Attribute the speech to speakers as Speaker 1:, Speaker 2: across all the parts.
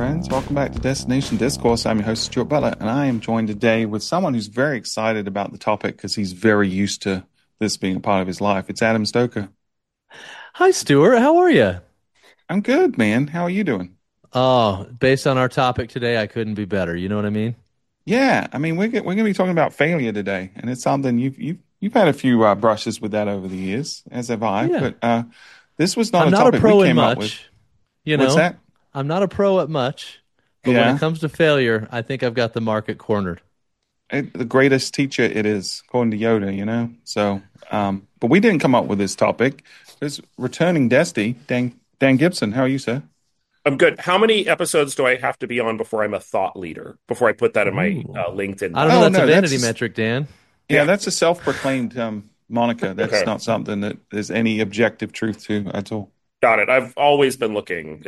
Speaker 1: friends. Welcome back to Destination Discourse. I'm your host, Stuart Butler, and I am joined today with someone who's very excited about the topic because he's very used to this being a part of his life. It's Adam Stoker.
Speaker 2: Hi, Stuart. How are you?
Speaker 1: I'm good, man. How are you doing?
Speaker 2: Oh, based on our topic today, I couldn't be better. You know what I mean?
Speaker 1: Yeah, I mean, we're going to be talking about failure today, and it's something you've had a few brushes with that over the years, as have I.
Speaker 2: Yeah.
Speaker 1: But this was not
Speaker 2: I'm
Speaker 1: a
Speaker 2: not a
Speaker 1: topic we
Speaker 2: pro in
Speaker 1: came up with.
Speaker 2: much, you
Speaker 1: What's
Speaker 2: know.
Speaker 1: that?
Speaker 2: I'm not a pro at much, but when it
Speaker 1: Yeah,
Speaker 2: comes to failure, I think I've got the market cornered.
Speaker 1: the greatest teacher it is, according to Yoda. So, but we didn't come up with this topic. It's returning Destiny. Dan Gibson, how are you, sir?
Speaker 3: I'm good. How many episodes do I have to be on before I'm a thought leader? Before I put that in my
Speaker 2: Ooh.
Speaker 3: LinkedIn
Speaker 2: I don't know.
Speaker 1: Oh
Speaker 3: bio?
Speaker 2: That's a
Speaker 1: no,
Speaker 2: vanity metric, Dan.
Speaker 1: yeah,
Speaker 3: Yeah.
Speaker 1: that's a self-proclaimed moniker. That's
Speaker 3: Okay.
Speaker 1: not something that there's any objective truth to at all.
Speaker 3: Got it. I've always been looking.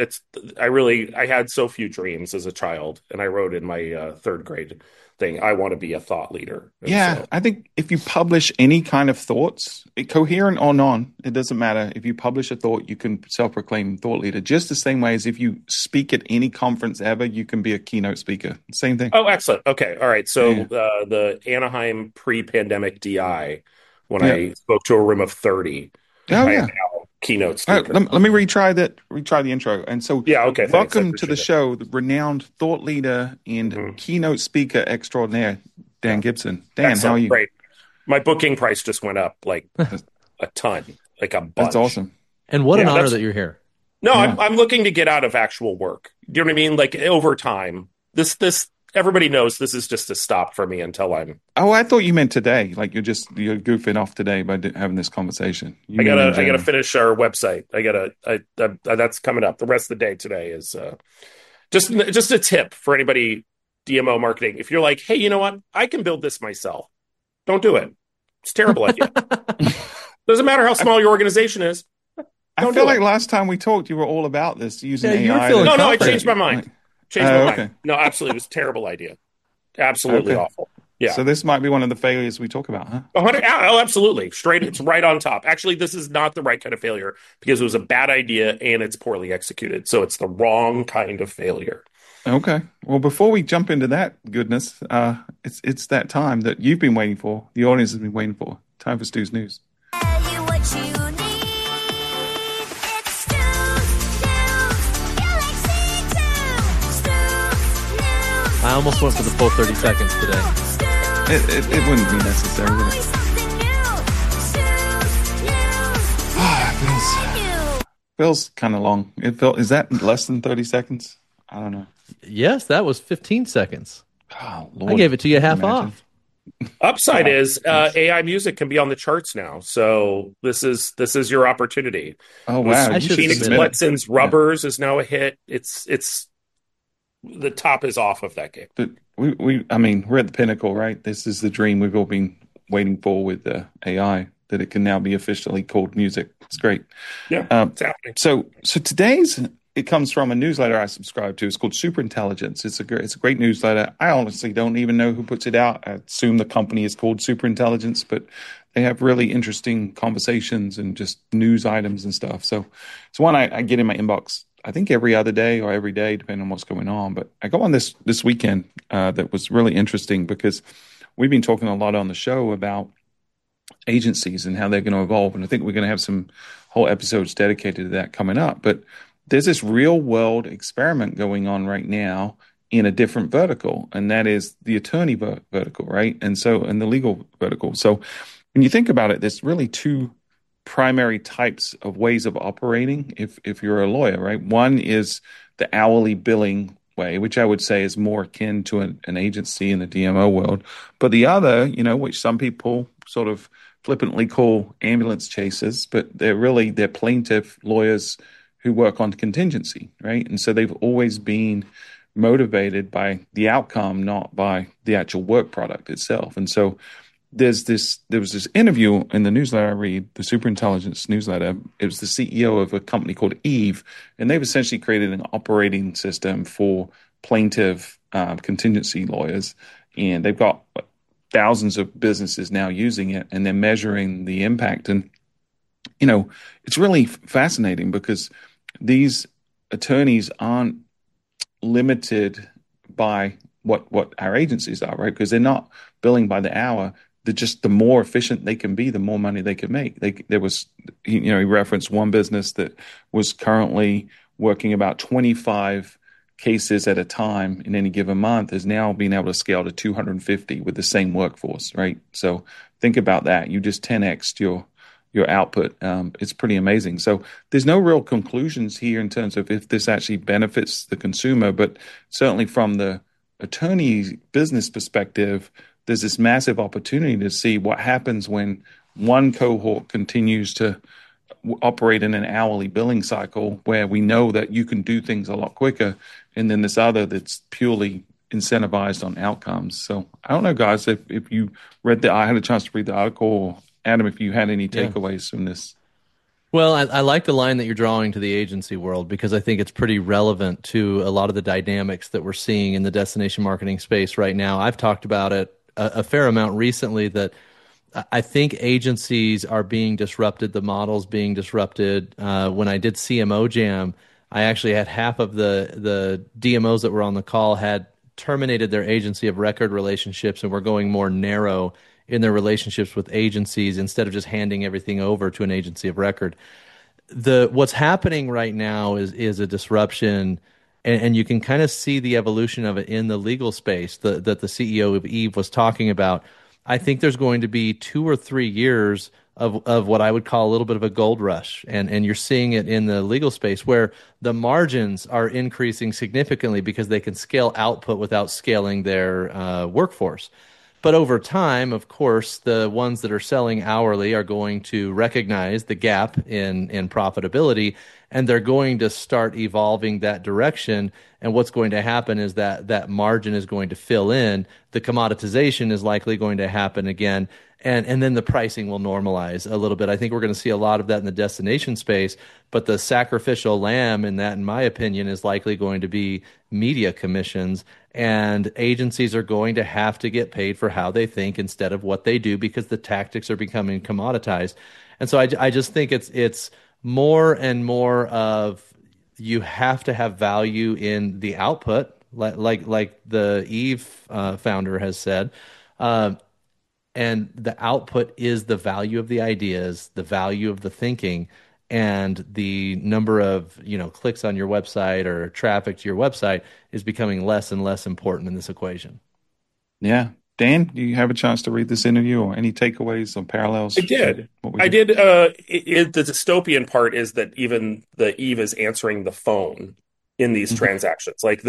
Speaker 3: I had so few dreams as a child, and I wrote in my third grade thing, I want to be a thought leader. And
Speaker 1: Yeah,
Speaker 3: so,
Speaker 1: I think if you publish any kind of thoughts, coherent or non, it doesn't matter. If you publish a thought, you can self-proclaim thought leader. Just the same way as if you speak at any conference ever, you can be a keynote speaker. Same thing.
Speaker 3: oh, excellent. Okay. All right. So
Speaker 1: Yeah,
Speaker 3: the Anaheim pre-pandemic DI, when
Speaker 1: yeah.
Speaker 3: I spoke to a room of 30,
Speaker 1: Oh
Speaker 3: I am
Speaker 1: yeah.
Speaker 3: now keynote
Speaker 1: All right,
Speaker 3: speaker.
Speaker 1: let me retry the intro. And so,
Speaker 3: Yeah. Okay. Thanks. I
Speaker 1: welcome to the
Speaker 3: appreciate it.
Speaker 1: show, the renowned thought leader and
Speaker 3: Mhm.
Speaker 1: keynote speaker extraordinaire, Dan
Speaker 3: Yeah.
Speaker 1: Gibson. Dan, how are
Speaker 3: Excellent.
Speaker 1: you?
Speaker 3: Great. My booking price just went up like
Speaker 1: That's,
Speaker 3: a ton, like a
Speaker 1: that's
Speaker 3: bunch.
Speaker 1: awesome.
Speaker 2: And what an
Speaker 3: Yeah,
Speaker 2: honor
Speaker 3: that's
Speaker 2: that you're here.
Speaker 3: no,
Speaker 1: Yeah.
Speaker 3: I'm looking to get out of actual work. Do you know what I mean? Like over time, this everybody knows this is just a stop for me until
Speaker 1: Oh, I thought you meant today. Like you're goofing off today by having this conversation. You mean in
Speaker 3: I gotta
Speaker 1: general?
Speaker 3: finish our website. That's coming up. The rest of the day today is just a tip for anybody DMO marketing. If you're like, hey, you know what? I can build this myself. Don't do it. It's a terrible idea. Doesn't matter how
Speaker 1: I,
Speaker 3: small your organization is.
Speaker 1: I
Speaker 3: Don't
Speaker 1: feel
Speaker 3: do
Speaker 1: like
Speaker 3: it.
Speaker 1: last time we talked, you were all about this using
Speaker 2: Yeah, you were
Speaker 1: AI
Speaker 2: feeling
Speaker 3: No,
Speaker 1: to
Speaker 3: no, I
Speaker 2: confident.
Speaker 3: changed my
Speaker 1: create.
Speaker 3: mind.
Speaker 1: Like,
Speaker 3: Changed my
Speaker 1: oh,
Speaker 3: mind.
Speaker 1: okay,
Speaker 3: No, absolutely, it was a terrible idea. Absolutely
Speaker 1: okay.
Speaker 3: awful. Yeah.
Speaker 1: So this might be one of the failures we talk about, huh?
Speaker 3: 100, oh, absolutely. Straight, it's right on top. Actually, this is not the right kind of failure because it was a bad idea and it's poorly executed. So it's the wrong kind of failure.
Speaker 1: Okay. Well, before we jump into that goodness, it's that time that you've been waiting for. The audience has been waiting for. Time for Stu's news.
Speaker 4: Tell you what you need. It's Stu's News. Galaxy 2. Stu's News.
Speaker 2: I almost went for the full 30 seconds today.
Speaker 1: It wouldn't be necessary, would
Speaker 4: Always
Speaker 1: it?
Speaker 4: something new. Stu's News.
Speaker 1: Ah,
Speaker 4: New.
Speaker 1: feels kind of long. Is that less than 30 seconds? I don't know.
Speaker 2: Yes, that was 15 seconds.
Speaker 1: Oh,
Speaker 2: I
Speaker 1: Lord.
Speaker 2: gave it to you half
Speaker 1: Imagine.
Speaker 2: off.
Speaker 3: Upside
Speaker 1: Oh,
Speaker 3: is
Speaker 1: thanks.
Speaker 3: AI music can be on the charts now. So this is your opportunity.
Speaker 1: Oh,
Speaker 3: It was
Speaker 1: wow.
Speaker 2: I
Speaker 1: You
Speaker 2: should
Speaker 1: should
Speaker 3: Phoenix
Speaker 2: submit
Speaker 1: submit
Speaker 2: it.
Speaker 1: it.
Speaker 3: Blitzen's
Speaker 1: Yeah.
Speaker 3: Rubbers is now a hit. It's the top is off of that game.
Speaker 1: But I mean, we're at the pinnacle, right? This is the dream we've all been waiting for with AI, that it can now be officially called music. It's great.
Speaker 3: Yeah,
Speaker 1: Um,
Speaker 3: it's happening.
Speaker 1: so it comes from a newsletter I subscribe to. It's called Superintelligence. It's a great newsletter. I honestly don't even know who puts it out. I assume the company is called Superintelligence, but they have really interesting conversations and just news items and stuff. So it's one I get in my inbox. I think every other day or every day, depending on what's going on. But I got one this weekend that was really interesting because we've been talking a lot on the show about agencies and how they're going to evolve. And I think we're going to have some whole episodes dedicated to that coming up. But there's this real world experiment going on right now in a different vertical, and that is the attorney vertical, right? And so, in the legal vertical. So when you think about it, there's really two primary types of ways of operating if you're a lawyer, right? One is the hourly billing way, which I would say is more akin to an agency in the DMO world. But the other, which some people sort of flippantly call ambulance chasers, but they're plaintiff lawyers who work on contingency, right? And so they've always been motivated by the outcome, not by the actual work product itself. And so there was this interview in the newsletter I read, the Superintelligence newsletter. It was the CEO of a company called Eve, and they've essentially created an operating system for plaintiff contingency lawyers, and they've got thousands of businesses now using it, and they're measuring the impact. And it's really fascinating because these attorneys aren't limited by what our agencies are, right? Because they're not billing by the hour. They're just the more efficient they can be, the more money they can make. There was, he referenced one business that was currently working about 25 cases at a time in any given month is now being able to scale to 250 with the same workforce, right? So think about that. You just 10x'd your output. It's pretty amazing. So there's no real conclusions here in terms of if this actually benefits the consumer, but certainly from the attorney business perspective, there's this massive opportunity to see what happens when one cohort continues to operate in an hourly billing cycle where we know that you can do things a lot quicker, and then this other that's purely incentivized on outcomes. So I don't know, guys, if you read I had a chance to read the article, or Adam, if you had any takeaways from this.
Speaker 2: Well, I like the line that you're drawing to the agency world because I think it's pretty relevant to a lot of the dynamics that we're seeing in the destination marketing space right now. I've talked about it a fair amount recently that I think agencies are being disrupted, the model's being disrupted. When I did CMO Jam, I actually had half of the DMOs that were on the call had terminated their agency of record relationships and were going more narrow in their relationships with agencies instead of just handing everything over to an agency of record. What's happening right now is a disruption, and you can kind of see the evolution of it in the legal space that the CEO of Eve was talking about. I think there's going to be 2 or 3 years of what I would call a little bit of a gold rush. And you're seeing it in the legal space where the margins are increasing significantly because they can scale output without scaling their workforce. But over time, of course, the ones that are selling hourly are going to recognize the gap in profitability, and they're going to start evolving that direction. And what's going to happen is that margin is going to fill in. The commoditization is likely going to happen again. And then the pricing will normalize a little bit. I think we're going to see a lot of that in the destination space, but the sacrificial lamb in that, in my opinion, is likely going to be media commissions, and agencies are going to have to get paid for how they think instead of what they do because the tactics are becoming commoditized. And so I just think it's more and more of you have to have value in the output, like the Eve founder has said. And the output is the value of the ideas, the value of the thinking, and the number of clicks on your website or traffic to your website is becoming less and less important in this equation.
Speaker 1: Yeah. Dan, do you have a chance to read this interview or any takeaways or parallels?
Speaker 3: I did. The dystopian part is that even the Eve is answering the phone in these transactions. Like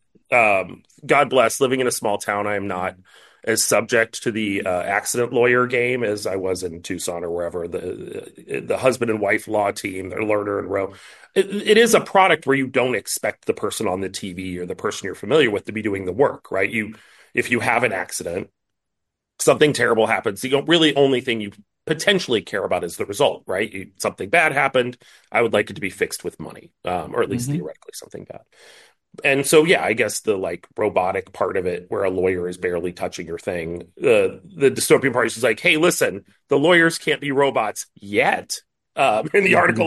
Speaker 3: God bless, living in a small town, I am not as subject to the accident lawyer game as I was in Tucson or wherever, the husband and wife law team, they're Lerner and Rowe. It is a product where you don't expect the person on the TV or the person you're familiar with to be doing the work, right? If you have an accident, something terrible happens, the really only thing you potentially care about is the result, right? Something bad happened. I would like it to be fixed with money, or at least theoretically something bad. And so, yeah, I guess the robotic part of it where a lawyer is barely touching your thing, the dystopian part is just like, hey, listen, the lawyers can't be robots yet. In the article,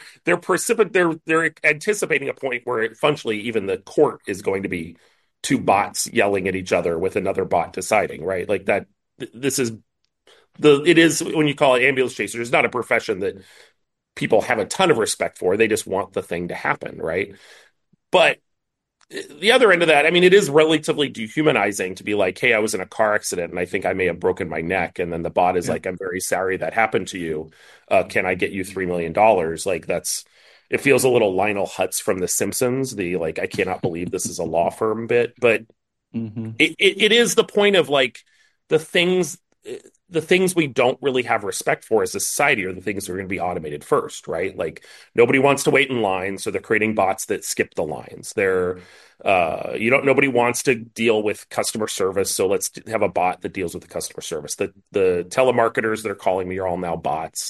Speaker 3: they're anticipating a point where functionally even the court is going to be 2 bots yelling at each other with another bot deciding, right? Like that. It is when you call it ambulance chasers, it's not a profession that people have a ton of respect for. They just want the thing to happen, right? But the other end of that, I mean, it is relatively dehumanizing to be like, hey, I was in a car accident and I think I may have broken my neck. And then the bot is like, I'm very sorry that happened to you. Can I get you $3 million? Like it feels a little Lionel Hutz from The Simpsons, I cannot believe this is a law firm bit, but it is the point of the things we don't really have respect for as a society are the things that are going to be automated first, right? Like nobody wants to wait in line, so they're creating bots that skip the lines. Nobody wants to deal with customer service, so let's have a bot that deals with the customer service. The telemarketers that are calling me are all now bots.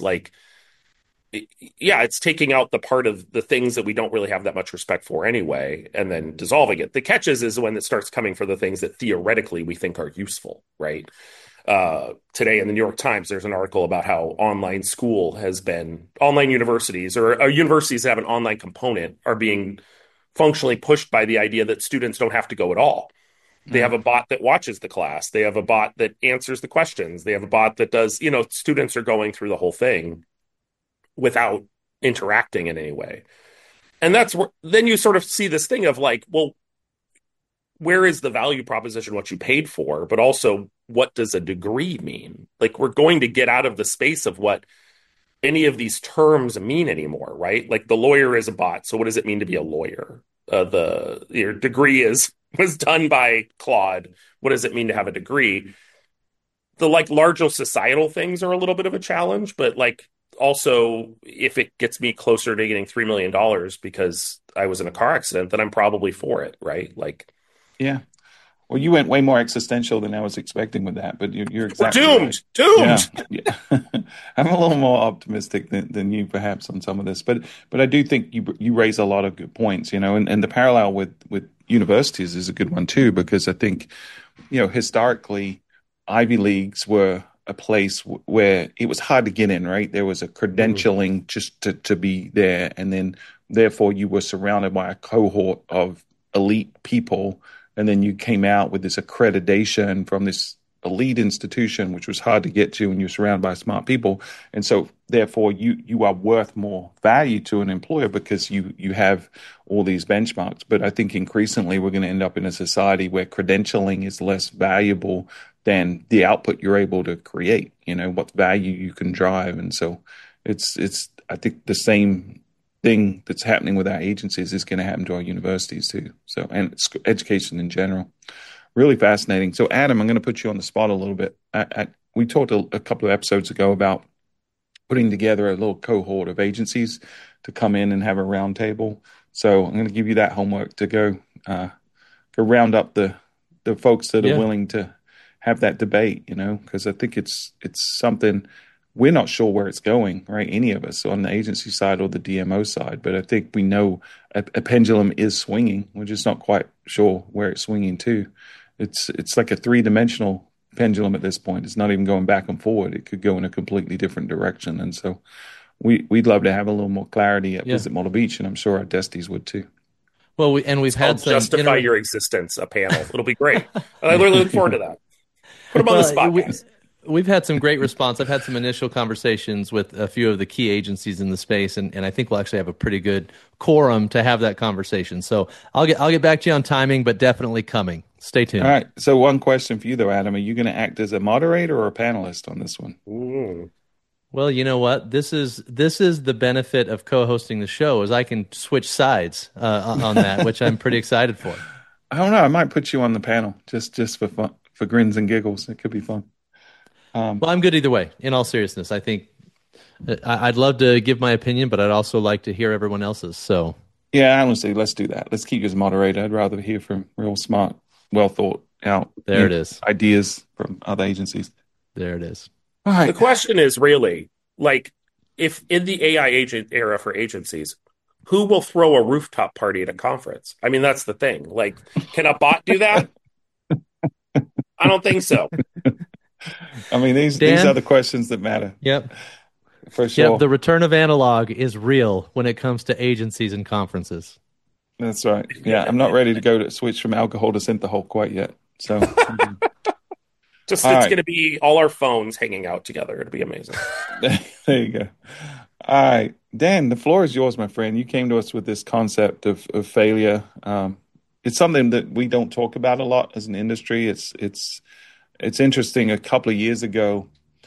Speaker 3: It's taking out the part of the things that we don't really have that much respect for anyway, and then dissolving it. The catches is when it starts coming for the things that theoretically we think are useful, right? Today in the New York Times, there's an article about how online universities or universities that have an online component are being functionally pushed by the idea that students don't have to go at all. They have a bot that watches the class. They have a bot that answers the questions. They have a bot that does, students are going through the whole thing without interacting in any way. And that's where then you sort of see this thing of like, well, where is the value proposition, what you paid for, but also what does a degree mean? Like, we're going to get out of the space of what any of these terms mean anymore, right? Like, the lawyer is a bot. So what does it mean to be a lawyer? Your degree was done by Claude. What does it mean to have a degree? The like larger societal things are a little bit of a challenge, but like also if it gets me closer to getting $3 million because I was in a car accident, then I'm probably for it, right? Like,
Speaker 1: Yeah. Well, you went way more existential than I was expecting with that, but you're
Speaker 3: we're
Speaker 1: exactly
Speaker 3: doomed,
Speaker 1: right.
Speaker 3: doomed.
Speaker 1: Yeah. I'm a little more optimistic than you perhaps on some of this, but I do think you raise a lot of good points, and the parallel with universities is a good one too, because I think, historically, Ivy Leagues were a place where it was hard to get in, right? There was a credentialing just to be there, and then therefore you were surrounded by a cohort of elite people, and then you came out with this accreditation from this elite institution, which was hard to get to, and you're surrounded by smart people, and so therefore you are worth more value to an employer because you have all these benchmarks. But I think increasingly we're going to end up in a society where credentialing is less valuable than the output you're able to create. What value you can drive, and so it's I think the same thing that's happening with our agencies is going to happen to our universities too. So, and education in general. Really fascinating. So, Adam, I'm going to put you on the spot a little bit. We talked a couple of episodes ago about putting together a little cohort of agencies to come in and have a round table. So, I'm going to give you that homework to go round up the folks that are willing to have that debate. Because I think it's something. We're not sure where it's going, right? Any of us on the agency side or the DMO side, but I think we know a pendulum is swinging. We're just not quite sure where it's swinging to. It's like a three-dimensional pendulum at this point. It's not even going back and forward. It could go in a completely different direction. And so we'd love to have a little more clarity at Visit Myrtle Beach, and I'm sure our Desties would too.
Speaker 2: Well, we've had some
Speaker 3: justify your existence, a panel. It'll be great. I really look forward to that. Put them on the spot, guys.
Speaker 2: We've had some great response. I've had some initial conversations with a few of the key agencies in the space, and I think we'll actually have a pretty good quorum to have that conversation. So I'll get back to you on timing, but definitely coming. Stay tuned.
Speaker 1: All right. So one question for you though, Adam: are you going to act as a moderator or a panelist on this one?
Speaker 2: Well, you know what? This is the benefit of co-hosting the show, is I can switch sides on that, which I'm pretty excited for.
Speaker 1: I don't know. I might put you on the panel just for fun, for grins and giggles. It could be fun.
Speaker 2: Well, I'm good either way. In all seriousness, I think I'd love to give my opinion, but I'd also like to hear everyone else's. So,
Speaker 1: yeah, honestly, let's do that. Let's keep you as moderator. I'd rather hear from real smart, well thought out.
Speaker 2: There it is.
Speaker 1: Ideas from other agencies.
Speaker 2: There it is.
Speaker 1: All right.
Speaker 3: The question is really like, if in the AI agent era for agencies, who will throw a rooftop party at a conference? I mean, that's the thing. Like, can a bot do that? I don't think so.
Speaker 1: I mean, these are the questions that matter.
Speaker 2: Yep.
Speaker 1: For sure.
Speaker 2: Yep. The return of analog is real when it comes to agencies and conferences.
Speaker 1: That's right. Yeah, I'm not ready to switch from alcohol to synthahol quite yet. So,
Speaker 3: it's going to be all our phones hanging out together. It'll be amazing.
Speaker 1: There you go. All right, Dan, the floor is yours, my friend. You came to us with this concept of failure. It's something that we don't talk about a lot as an industry. It's interesting. A couple of years ago,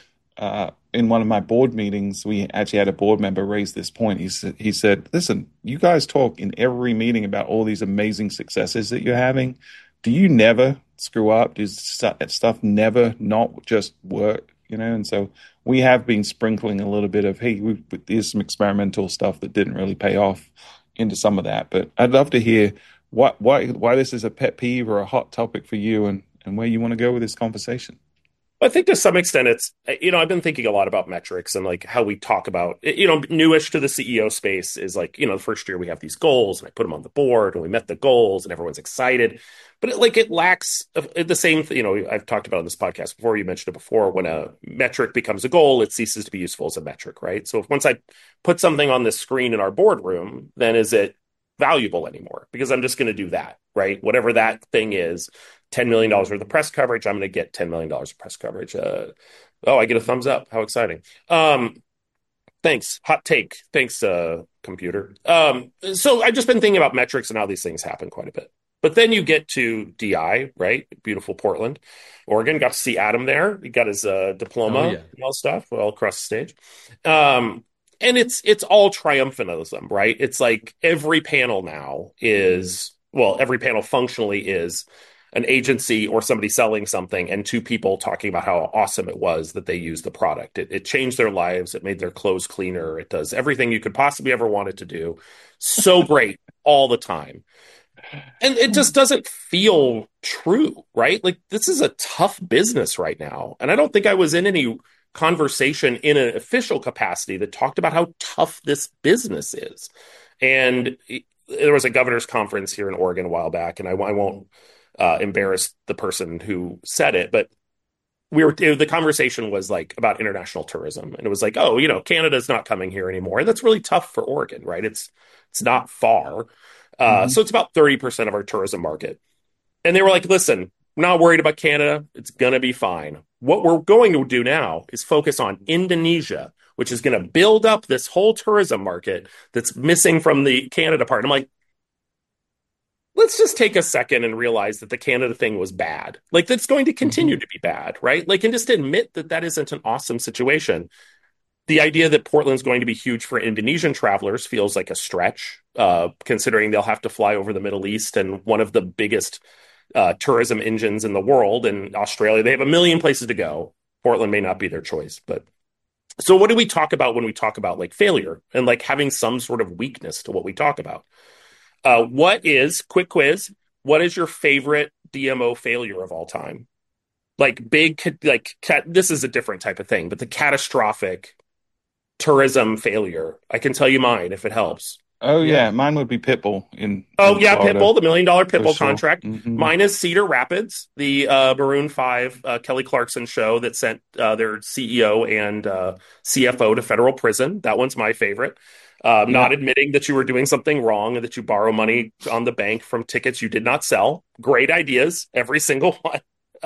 Speaker 1: in one of my board meetings, we actually had a board member raise this point. He said, "Listen, you guys talk in every meeting about all these amazing successes that you're having. Do you never screw up? Does stuff never not just work? And so we have been sprinkling a little bit of, hey, there's some experimental stuff that didn't really pay off into some of that. But I'd love to hear why this is a pet peeve or a hot topic for you, and where you want to go with this conversation."
Speaker 3: I think to some extent it's, I've been thinking a lot about metrics and like how we talk about, newish to the CEO space is like, the first year we have these goals and I put them on the board and we met the goals and everyone's excited, but it lacks the same, I've talked about on this podcast before, you mentioned it before, when a metric becomes a goal, it ceases to be useful as a metric, right? So once I put something on the screen in our boardroom, then is it valuable anymore because I'm just going to do that, right? Whatever that thing is, $10 million worth of press coverage, I'm going to get $10 million of press coverage. Oh, I get a thumbs up. How exciting. Thanks. Hot take. Thanks, computer. So I've just been thinking about metrics and how these things happen quite a bit. But then you get to DI, right? Beautiful Portland, Oregon. Got to see Adam there. He got his diploma
Speaker 2: Oh, yeah.
Speaker 3: and all stuff all across the stage. And it's all triumphalism, right? It's like every panel now is, well, every panel functionally is an agency or somebody selling something and two people talking about how awesome it was that they used the product. It changed their lives. It made their clothes cleaner. It does everything you could possibly ever want it to do. So great all the time. And it just doesn't feel true, right? Like this is a tough business right now. And I don't think I was in any conversation in an official capacity that talked about how tough this business is. And there was a governor's conference here in Oregon a while back, and I won't embarrass the person who said it, but the conversation was like about international tourism, and it was like, oh, Canada's not coming here anymore, and that's really tough for Oregon, right? It's not far, so it's about 30% of our tourism market, and they were like, listen, I'm not worried about Canada, it's gonna be fine. What we're going to do now is focus on Indonesia, which is going to build up this whole tourism market that's missing from the Canada part. And I'm like, let's just take a second and realize that the Canada thing was bad. Like, that's going to continue to be bad, right? Like, and just admit that that isn't an awesome situation. The idea that Portland's going to be huge for Indonesian travelers feels like a stretch, considering they'll have to fly over the Middle East and one of the biggest tourism engines in the world. In Australia, they have a million places to go. Portland may not be their choice, but so what do we talk about when we talk about like failure and like having some sort of weakness to what we talk about? Quick quiz, what is your favorite DMO failure of all time? Like this is a different type of thing, but the catastrophic tourism failure. I can tell you mine if it helps.
Speaker 1: Oh yeah, mine would be Pitbull in
Speaker 3: Yeah,
Speaker 1: Florida.
Speaker 3: Pitbull, the $1 million Pitbull
Speaker 1: sure.
Speaker 3: contract.
Speaker 1: Mhm.
Speaker 3: Mine is Cedar Rapids, the Maroon 5 Kelly Clarkson show that sent their CEO and CFO to federal prison. That one's my favorite. Not admitting that you were doing something wrong and that you borrow money on the bank from tickets you did not sell. Great ideas, every single one.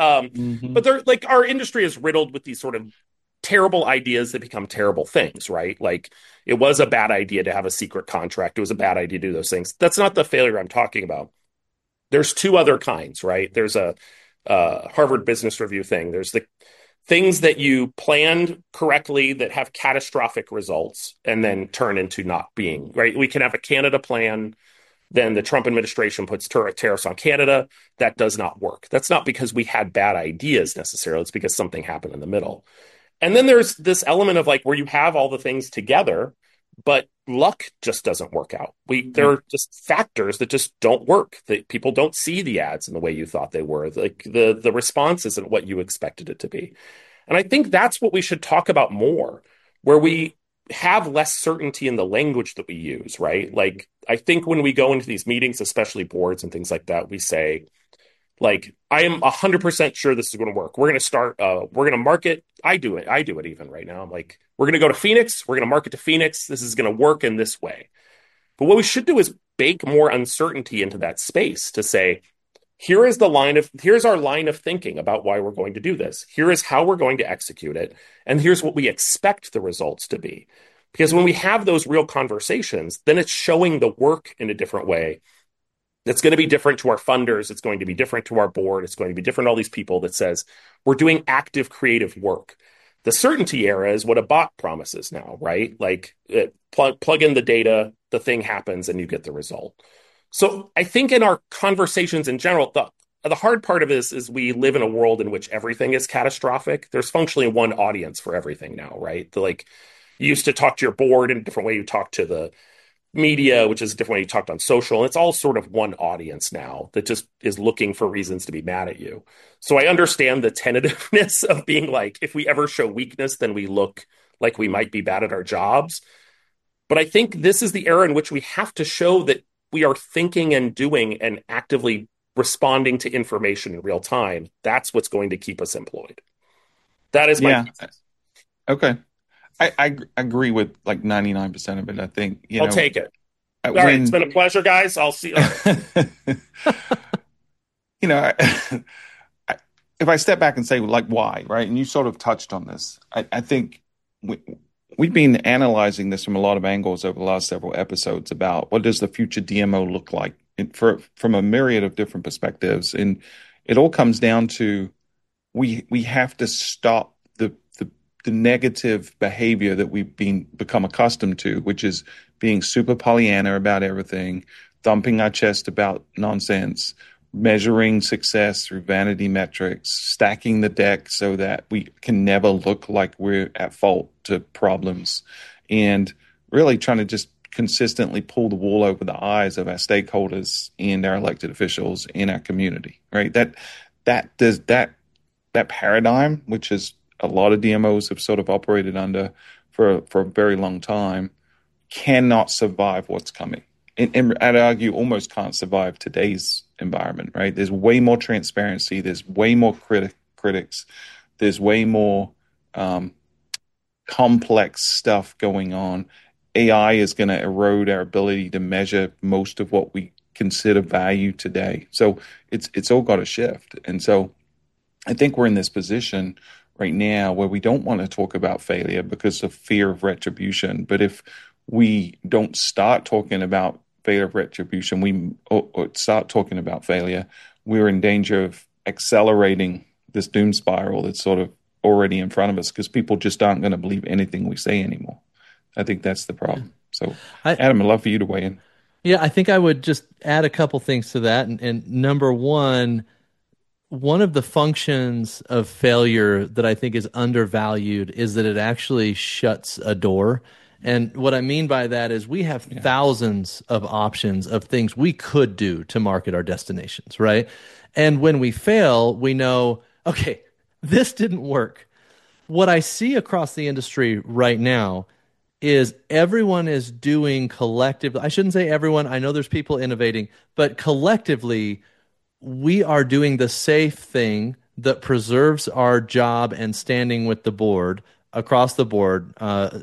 Speaker 3: But they're like, our industry is riddled with these sort of terrible ideas that become terrible things, right? Like, it was a bad idea to have a secret contract. It was a bad idea to do those things. That's not the failure I'm talking about. There's two other kinds, right? There's a Harvard Business Review thing. There's the things that you planned correctly that have catastrophic results and then turn into not being, right? We can have a Canada plan. Then the Trump administration puts tariffs on Canada. That does not work. That's not because we had bad ideas necessarily. It's because something happened in the middle. And then there's this element of like where you have all the things together, but luck just doesn't work out. There are just factors that just don't work. That people don't see the ads in the way you thought they were. Like the response isn't what you expected it to be. And I think that's what we should talk about more, where we have less certainty in the language that we use, right? Like, I think when we go into these meetings, especially boards and things like that, we say, like, I am 100% sure this is going to work. We're going to start, we're going to market. I do it even right now. I'm like, we're going to go to Phoenix. We're going to market to Phoenix. This is going to work in this way. But what we should do is bake more uncertainty into that space to say, here's our line of thinking about why we're going to do this. Here is how we're going to execute it. And here's what we expect the results to be. Because when we have those real conversations, then it's showing the work in a different way. It's going to be different to our funders. It's going to be different to our board. It's going to be different to all these people that says we're doing active creative work. The certainty era is what a bot promises now, right? Like, plug in the data, the thing happens, and you get the result. So I think in our conversations in general, the hard part of this is we live in a world in which everything is catastrophic. There's functionally one audience for everything now, right? Like, you used to talk to your board in a different way you talk to the media, which is a different way you talked on social. And it's all sort of one audience now that just is looking for reasons to be mad at you. So I understand the tentativeness of being like, if we ever show weakness, then we look like we might be bad at our jobs. But I think this is the era in which we have to show that we are thinking and doing and actively responding to information in real time. That's what's going to keep us employed. That is my thesis.
Speaker 1: Okay. I agree with like 99% of it. I think,
Speaker 3: I'll take it. All right, it's
Speaker 1: when
Speaker 3: been a pleasure, guys. I'll see.
Speaker 1: you know, I, if I step back and say, like, why, right? And you sort of touched on this. I think we've been analyzing this from a lot of angles over the last several episodes about what does the future DMO look like from a myriad of different perspectives. And it all comes down to we have to stop the negative behavior that we've become accustomed to, which is being super Pollyanna about everything, thumping our chest about nonsense, measuring success through vanity metrics, stacking the deck so that we can never look like we're at fault to problems, and really trying to just consistently pull the wool over the eyes of our stakeholders and our elected officials in our community, right? That paradigm, which is a lot of DMOs have sort of operated under for a very long time, cannot survive what's coming. And I'd argue almost can't survive today's environment, right? There's way more transparency. There's way more critics. There's way more complex stuff going on. AI is going to erode our ability to measure most of what we consider value today. So it's all got to shift. And so I think we're in this position right now where we don't want to talk about failure because of fear of retribution. But if we don't start talking about fear of retribution, or start talking about failure, we're in danger of accelerating this doom spiral that's sort of already in front of us because people just aren't going to believe anything we say anymore. I think that's the problem. So, Adam, I'd love for you to weigh in.
Speaker 2: Yeah, I think I would just add a couple things to that. And number one of the functions of failure that I think is undervalued is that it actually shuts a door. And what I mean by that is we have thousands of options of things we could do to market our destinations, right? And when we fail, we know, okay, this didn't work. What I see across the industry right now is everyone is doing collectively. I shouldn't say everyone. I know there's people innovating, but collectively, we are doing the safe thing that preserves our job and standing with the board across the board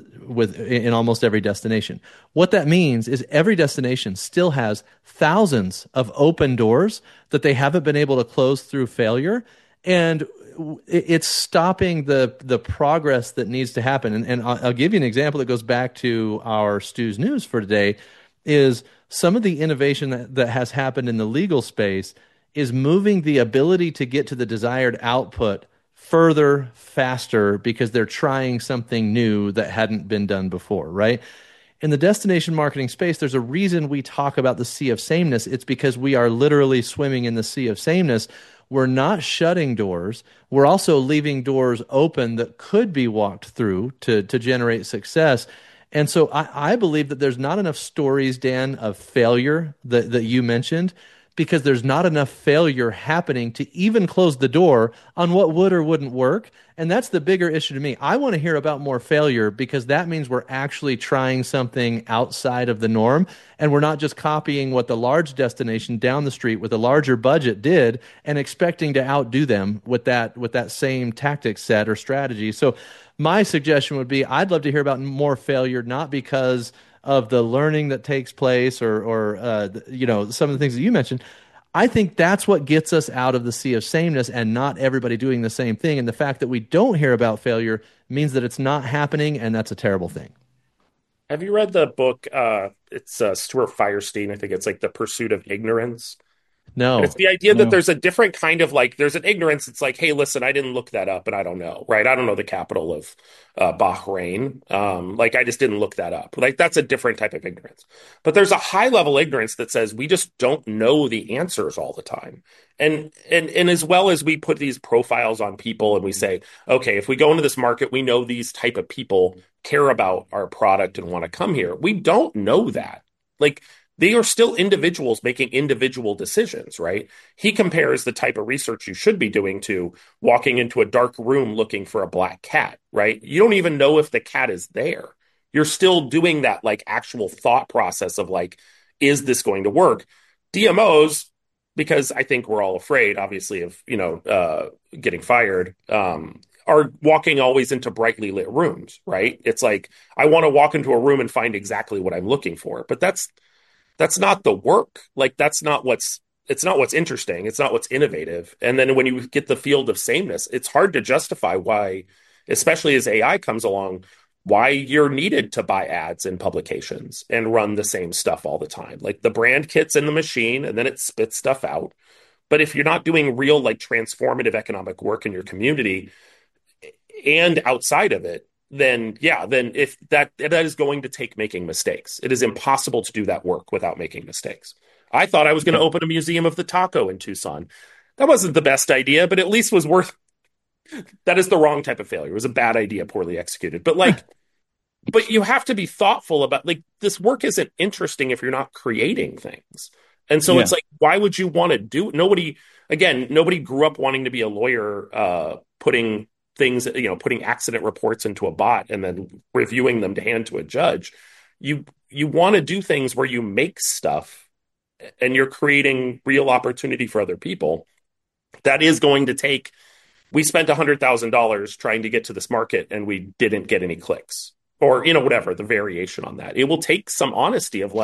Speaker 2: in almost every destination. What that means is every destination still has thousands of open doors that they haven't been able to close through failure, and it's stopping the progress that needs to happen. And I'll give you an example that goes back to our Stu's News for today, is some of the innovation that has happened in the legal space is moving the ability to get to the desired output further, faster, because they're trying something new that hadn't been done before, right? In the destination marketing space, there's a reason we talk about the sea of sameness. It's because we are literally swimming in the sea of sameness. We're not shutting doors. We're also leaving doors open that could be walked through to generate success. And so I believe that there's not enough stories, Dan, of failure that you mentioned, because there's not enough failure happening to even close the door on what would or wouldn't work. And that's the bigger issue to me. I want to hear about more failure because that means we're actually trying something outside of the norm, and we're not just copying what the large destination down the street with a larger budget did and expecting to outdo them with that same tactic set or strategy. So my suggestion would be I'd love to hear about more failure, not because of the learning that takes place or some of the things that you mentioned. I think that's what gets us out of the sea of sameness and not everybody doing the same thing. And the fact that we don't hear about failure means that it's not happening, and that's a terrible thing.
Speaker 3: Have you read the book? It's Stuart Firestein. I think it's like The Pursuit of Ignorance.
Speaker 2: No.
Speaker 3: And it's the idea that there's a different kind of there's an ignorance. It's like, hey, listen, I didn't look that up and I don't know, right? I don't know the capital of Bahrain. I just didn't look that up. That's a different type of ignorance. But there's a high level ignorance that says we just don't know the answers all the time. And as well as we put these profiles on people and we say, okay, if we go into this market, we know these type of people care about our product and want to come here. We don't know that. They are still individuals making individual decisions, right? He compares the type of research you should be doing to walking into a dark room looking for a black cat, right? You don't even know if the cat is there. You're still doing that actual thought process of is this going to work? DMOs, because I think we're all afraid, obviously, of, getting fired, are walking always into brightly lit rooms, right? It's I want to walk into a room and find exactly what I'm looking for, but that's that's not the work. Like that's not what's it's not what's interesting. It's not what's innovative. And then when you get the field of sameness, it's hard to justify why, especially as AI comes along, why you're needed to buy ads in publications and run the same stuff all the time. Like the brand kit's in the machine and then it spits stuff out. But if you're not doing real like transformative economic work in your community and outside of it, then yeah, then if that is going to take making mistakes. It is impossible to do that work without making mistakes. I thought I was going to open a museum of the taco in Tucson. That wasn't the best idea, but at least was worth. That is the wrong type of failure. It was a bad idea, poorly executed. But like, but you have to be thoughtful about like this work isn't interesting if you're not creating things. And so
Speaker 1: Yeah.
Speaker 3: it's like, why would you want to do it? Nobody grew up wanting to be a lawyer, putting things, putting accident reports into a bot and then reviewing them to hand to a judge. You want to do things where you make stuff and you're creating real opportunity for other people. That is going to take. We spent $100,000 trying to get to this market and we didn't get any clicks or, whatever the variation on that. It will take some honesty of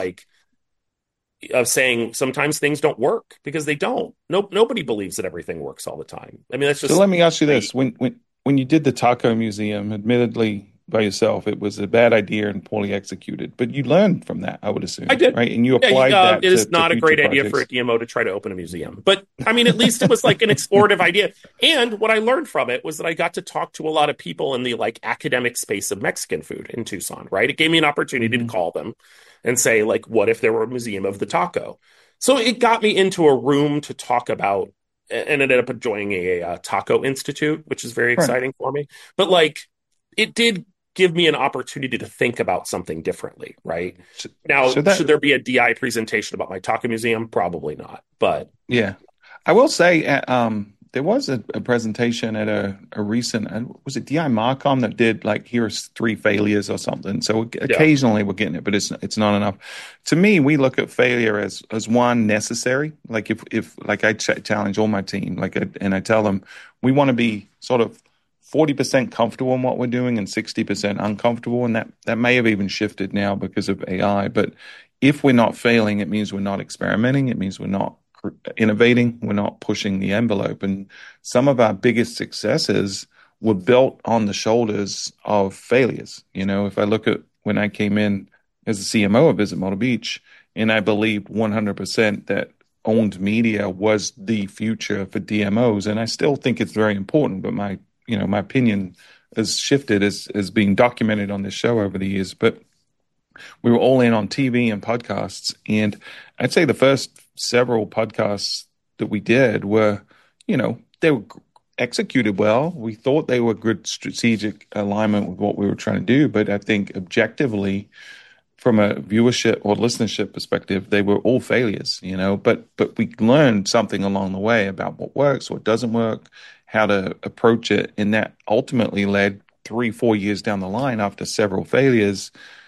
Speaker 3: saying sometimes things don't work because they don't. Nobody believes that everything works all the time. I mean, that's just.
Speaker 1: So let me ask you this: when you did the taco museum, admittedly by yourself, it was a bad idea and poorly executed, but you learned from that, I would assume.
Speaker 3: I did,
Speaker 1: right? And you applied that.
Speaker 3: It is
Speaker 1: to
Speaker 3: not a great
Speaker 1: future
Speaker 3: idea for a
Speaker 1: projects.
Speaker 3: DMO to try to open a museum, but I mean, at least it was like an explorative idea. And what I learned from it was that I got to talk to a lot of people in the like academic space of Mexican food in Tucson. Right? It gave me an opportunity to call them and say, like, what if there were a museum of the taco? So it got me into a room to talk about, and ended up joining a taco institute, which is very
Speaker 1: Right.
Speaker 3: exciting for me. But like, it did give me an opportunity to think about something differently, right? Now,
Speaker 1: So that-
Speaker 3: should there be a DI presentation about my taco museum? Probably not. But
Speaker 1: Yeah, I will say there was a presentation at a recent, was it DI Marcom that did like here's 3 failures or something. So occasionally we're getting it, but it's not enough. To me, we look at failure as one necessary. Like if like I challenge all my team, and I tell them we want to be sort of 40% comfortable in what we're doing and 60% uncomfortable, and that may have even shifted now because of AI. But if we're not failing, it means we're not experimenting. It means we're not innovating. We're not pushing the envelope. And some of our biggest successes were built on the shoulders of failures. If I look at when I came in as a CMO of Visit Myrtle Beach, and I believed 100% that owned media was the future for DMOs, and I still think it's very important. But my opinion has shifted as being documented on this show over the years. But we were all in on TV and podcasts. And I'd say the first several podcasts that we did were, they were executed well. We thought they were good strategic alignment with what we were trying to do. But I think objectively, from a viewership or listenership perspective, they were all failures, but we learned something along the way about what works, what doesn't work, how to approach it. And that ultimately led 3-4 years down the line after several failures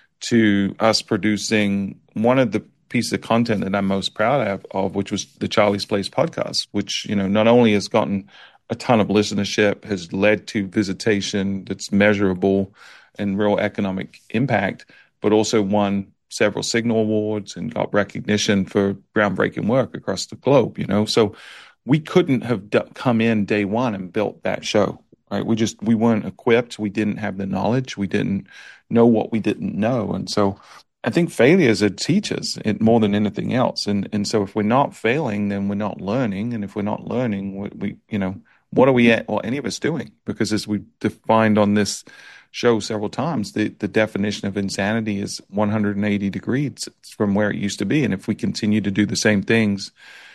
Speaker 1: to us producing one of the pieces of content that I'm most proud of, which was the Charlie's Place podcast, which, not only has gotten a ton of listenership, has led to visitation that's measurable and real economic impact, but also won several Signal Awards and got recognition for groundbreaking work across the globe, So we couldn't have come in day one and built that show, right? We weren't equipped. We didn't have the knowledge. We didn't know what we didn't know. And so I think failures are teachers more than anything else. And so if we're not failing, then we're not learning. And if we're not learning, what are we at, or any of us doing? Because as we defined on this show several times, the definition of insanity is 180 degrees from where it used to be. And if we continue to do the same things,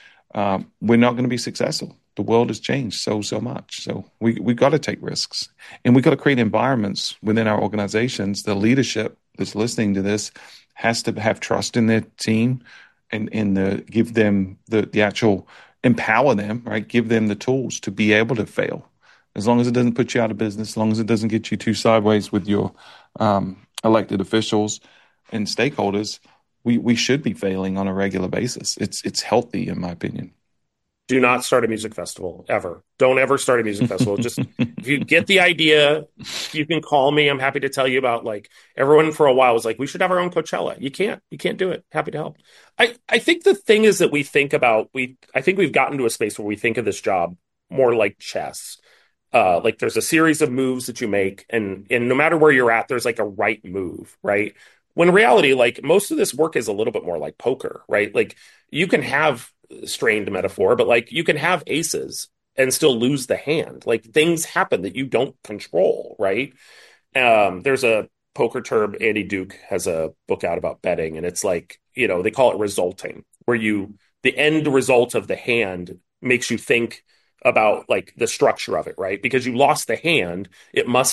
Speaker 1: we're not going to be successful. The world has changed so much. So we got to take risks, and we got to create environments within our organizations. The leadership that's listening to this has to have trust in their team and give them the actual empower them, right? Give them the tools to be able to fail. As long as it doesn't put you out of business, as long as it doesn't get you too sideways with your elected officials and stakeholders, we should be failing on a regular basis. It's healthy, in my opinion.
Speaker 3: Do not start a music festival ever. Don't ever start a music festival. Just if you get the idea, you can call me. I'm happy to tell you about, like, everyone for a while was like, we should have our own Coachella. You can't do it. Happy to help. I think the thing is that I think we've gotten to a space where we think of this job more like chess. Like there's a series of moves that you make, and no matter where you're at, there's like a right move, right? When in reality, like most of this work is a little bit more like poker, right? Like you can have strained metaphor, but like you can have aces and still lose the hand. Like things happen that you don't control, right? There's a poker term. Andy Duke has a book out about betting, and it's like, they call it resulting, where the end result of the hand makes you think about like the structure of it, right? Because you lost the hand, it must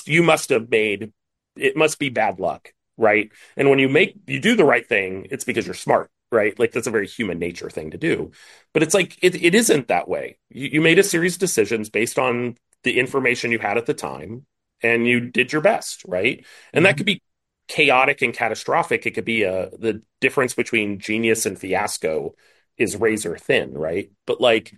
Speaker 3: be bad luck, right? And when you do the right thing, it's because you're smart, right? Like that's a very human nature thing to do. But it's like it isn't that way. You made a series of decisions based on the information you had at the time, and you did your best, right? And that could be chaotic and catastrophic. It could be the difference between genius and fiasco is razor thin, right? But like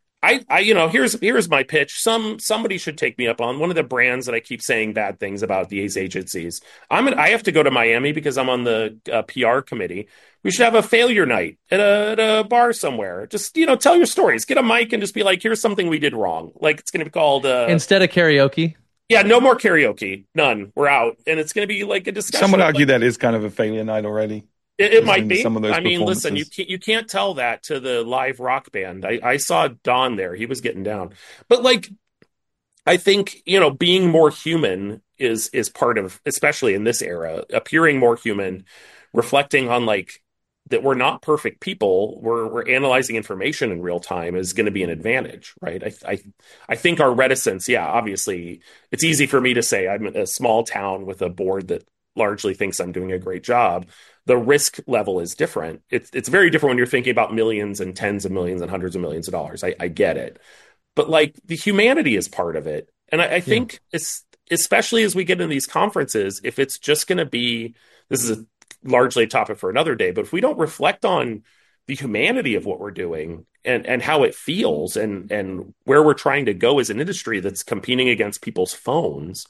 Speaker 3: here's my pitch. Somebody should take me up on one of the brands that I keep saying bad things about, these agencies. I have to go to Miami because I'm on the PR committee. We should have a failure night at a bar somewhere. Just tell your stories. Get a mic and just be like, here's something we did wrong. Like it's going to be called
Speaker 2: instead of karaoke.
Speaker 3: Yeah, no more karaoke. None. We're out, and it's going to be like a discussion.
Speaker 1: Some would argue that is kind of a failure night already.
Speaker 3: It might be.
Speaker 1: Some of those
Speaker 3: I mean, listen,
Speaker 1: performances.
Speaker 3: you can't tell that to the live rock band. I saw Don there; he was getting down. But like, I think being more human is part of, especially in this era, appearing more human, reflecting on like that we're not perfect people. We're analyzing information in real time is going to be an advantage, right? I think our reticence, yeah, obviously, it's easy for me to say I'm in a small town with a board that largely thinks I'm doing a great job. The risk level is different. It's very different when you're thinking about millions and tens of millions and hundreds of millions of dollars. I get it. But like the humanity is part of it. And I think it's, especially as we get into these conferences, if it's just going to be, this is largely a topic for another day, but if we don't reflect on the humanity of what we're doing and how it feels and where we're trying to go as an industry that's competing against people's phones,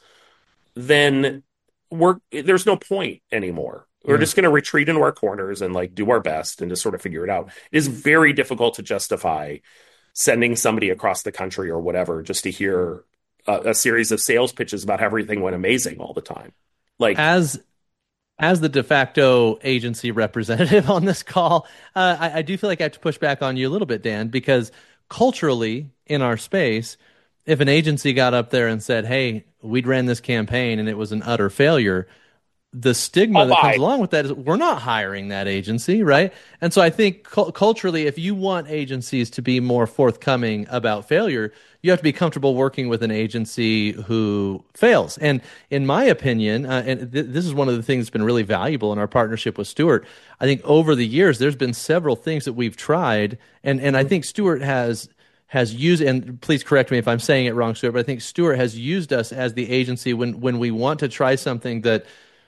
Speaker 3: then there's no point anymore. We're just going to retreat into our corners and like do our best and just sort of figure it out. It is very difficult to justify sending somebody across the country or whatever just to hear a series of sales pitches about how everything went amazing all the time. Like
Speaker 2: as the de facto agency representative on this call, I do feel like I have to push back on you a little bit, Dan, because culturally in our space, if an agency got up there and said, hey, we'd ran this campaign and it was an utter failure, the stigma that comes along with that is we're not hiring that agency, right? And so I think culturally, if you want agencies to be more forthcoming about failure, you have to be comfortable working with an agency who fails. And in my opinion, this is one of the things that's been really valuable in our partnership with Stuart. I think over the years, there's been several things that we've tried, and I think Stuart has used, and please correct me if I'm saying it wrong, Stuart, but I think Stuart has used us as the agency when we want to try something that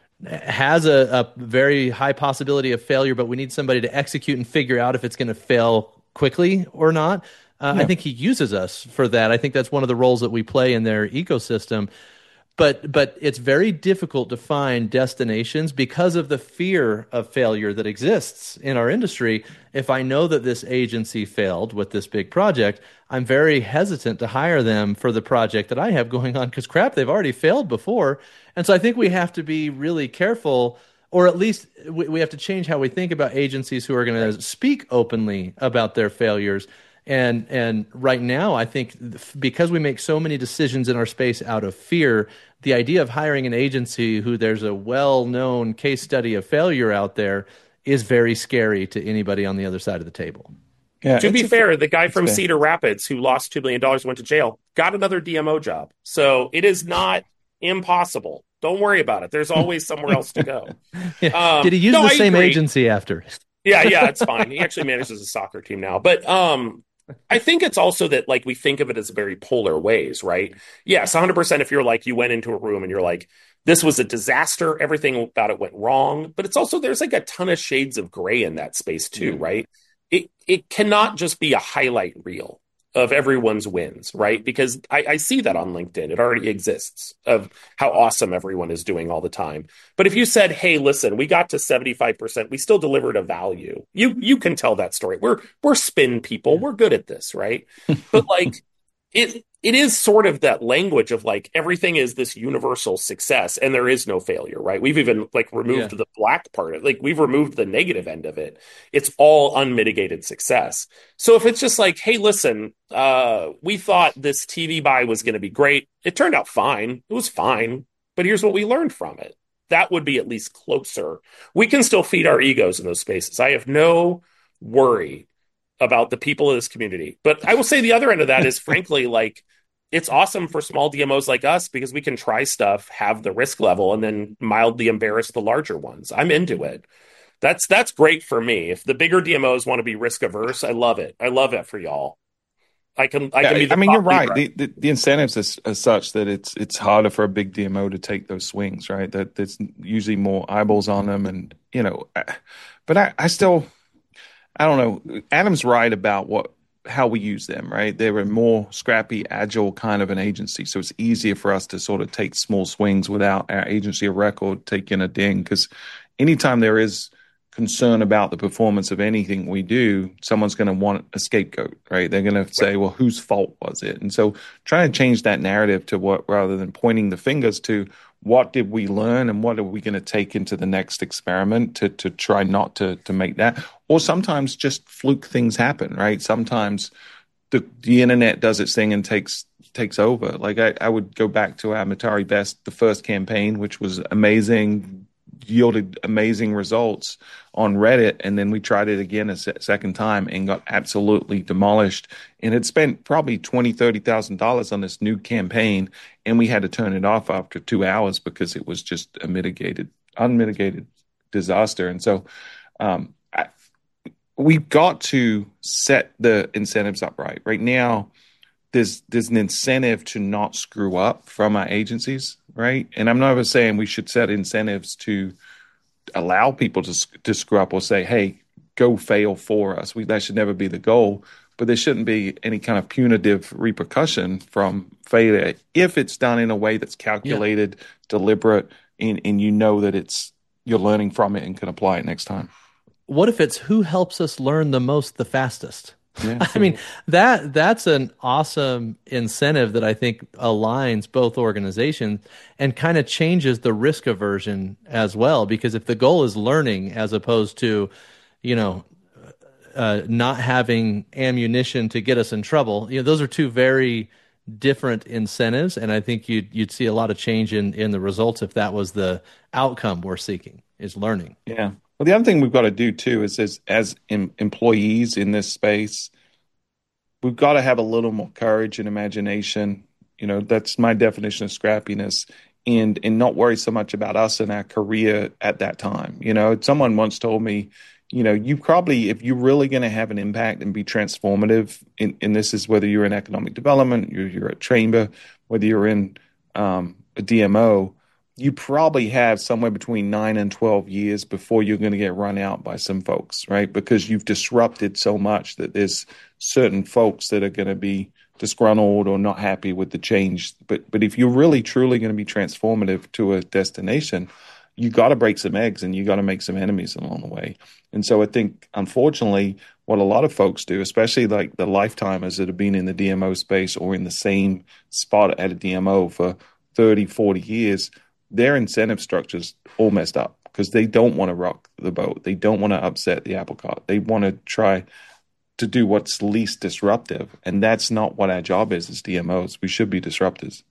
Speaker 2: has a very high possibility of failure, but we need somebody to execute and figure out if it's going to fail quickly or not. I think he uses us for that. I think that's one of the roles that we play in their ecosystem. But it's very difficult to find destinations because of the fear of failure that exists in our industry. If I know that this agency failed with this big project, I'm very hesitant to hire them for the project that I have going on because crap, they've already failed before. And so I think we have to be really careful, or at least we have to change how we think about agencies who are going to speak openly about their failures. And right now, I think because we make so many decisions in our space out of fear, the idea of hiring an agency who there's a well-known case study of failure out there is very scary to anybody on the other side of the table.
Speaker 1: Yeah,
Speaker 3: to be fair, the guy from
Speaker 1: fair.
Speaker 3: Cedar Rapids who lost $2 million, went to jail, got another DMO job. So it is not impossible. Don't worry about it. There's always somewhere else to go.
Speaker 2: Did he use the same agency after?
Speaker 3: Yeah, it's fine. He actually manages a soccer team now. But I think it's also that like we think of it as very polar ways, right? Yes, 100% if you're like, you went into a room and you're like, this was a disaster, everything about it went wrong. But it's also, there's like a ton of shades of gray in that space too, right? It cannot just be a highlight reel. of everyone's wins, right? Because I see that on LinkedIn. It already exists of how awesome everyone is doing all the time. But if you said, hey, listen, we got to 75%, we still delivered a value. You can tell that story. We're spin people. We're good at this, right? But like it is sort of that language of like everything is this universal success and there is no failure, right? We've even like removed
Speaker 2: Yeah.
Speaker 3: the black part of like we've removed the negative end of it. It's all unmitigated success. So if it's just like, hey, listen, we thought this TV buy was going to be great. It turned out fine. It was fine, but here's what we learned from it. That would be at least closer. We can still feed our egos in those spaces. I have no worry about the people of this community. But I will say the other end of that is frankly, like, it's awesome for small DMOs like us because we can try stuff, have the risk level, and then mildly embarrass the larger ones. I'm into it. That's great for me. If the bigger DMOs want to be risk averse, I love it. I love it for y'all. I can
Speaker 1: Yeah,
Speaker 3: be the
Speaker 1: I mean, you're
Speaker 3: top
Speaker 1: right.
Speaker 3: leader.
Speaker 1: The incentives are such that it's harder for a big DMO to take those swings, right? That there's usually more eyeballs on them, and but I still I don't know. Adam's right about how we use them, right? They're a more scrappy, agile kind of an agency, so it's easier for us to sort of take small swings without our agency of record taking a ding. Because anytime there is concern about the performance of anything we do, someone's going to want a scapegoat, right? They're going to say, well, whose fault was it? And so trying to change that narrative to what, rather than pointing the fingers to what did we learn and what are we going to take into the next experiment to try not to make that, or sometimes just fluke things happen, right? Sometimes the internet does its thing and takes over. Like I would go back to our Matari Best, the first campaign, which was amazing, yielded amazing results on Reddit, and then we tried it again a second time and got absolutely demolished, and had spent probably $20,000-$30,000 on this new campaign, and we had to turn it off after 2 hours because it was just a unmitigated disaster. And so we've got to set the incentives up right now. There's an incentive to not screw up from our agencies, right? And I'm never saying we should set incentives to allow people to screw up or say, hey, go fail for us. That should never be the goal. But there shouldn't be any kind of punitive repercussion from failure if it's done in a way that's calculated, deliberate, and you know that you're learning from it and can apply it next time.
Speaker 2: What if it's who helps us learn the most the fastest?
Speaker 1: Yeah.
Speaker 2: I mean, that's an awesome incentive that I think aligns both organizations and kind of changes the risk aversion as well. Because if the goal is learning as opposed to, you know, not having ammunition to get us in trouble, those are two very different incentives, and I think you'd see a lot of change in the results if that was the outcome we're seeking, is learning.
Speaker 1: Yeah. Well, the other thing we've got to do too is as employees in this space, we've got to have a little more courage and imagination. That's my definition of scrappiness, and not worry so much about us and our career at that time. Someone once told me, you probably, if you're really going to have an impact and be transformative, and this is whether you're in economic development, you're at Chamber, whether you're in a DMO, you probably have somewhere between 9 and 12 years before you're going to get run out by some folks, right? Because you've disrupted so much that there's certain folks that are going to be disgruntled or not happy with the change. But if you're really truly going to be transformative to a destination, you got to break some eggs and you got to make some enemies along the way. And so I think, unfortunately, what a lot of folks do, especially like the lifetimers that have been in the DMO space or in the same spot at a DMO for 30, 40 years, their incentive structure's all messed up because they don't want to rock the boat. They don't want to upset the apple cart. They want to try to do what's least disruptive. And that's not what our job is as DMOs. We should be disruptors.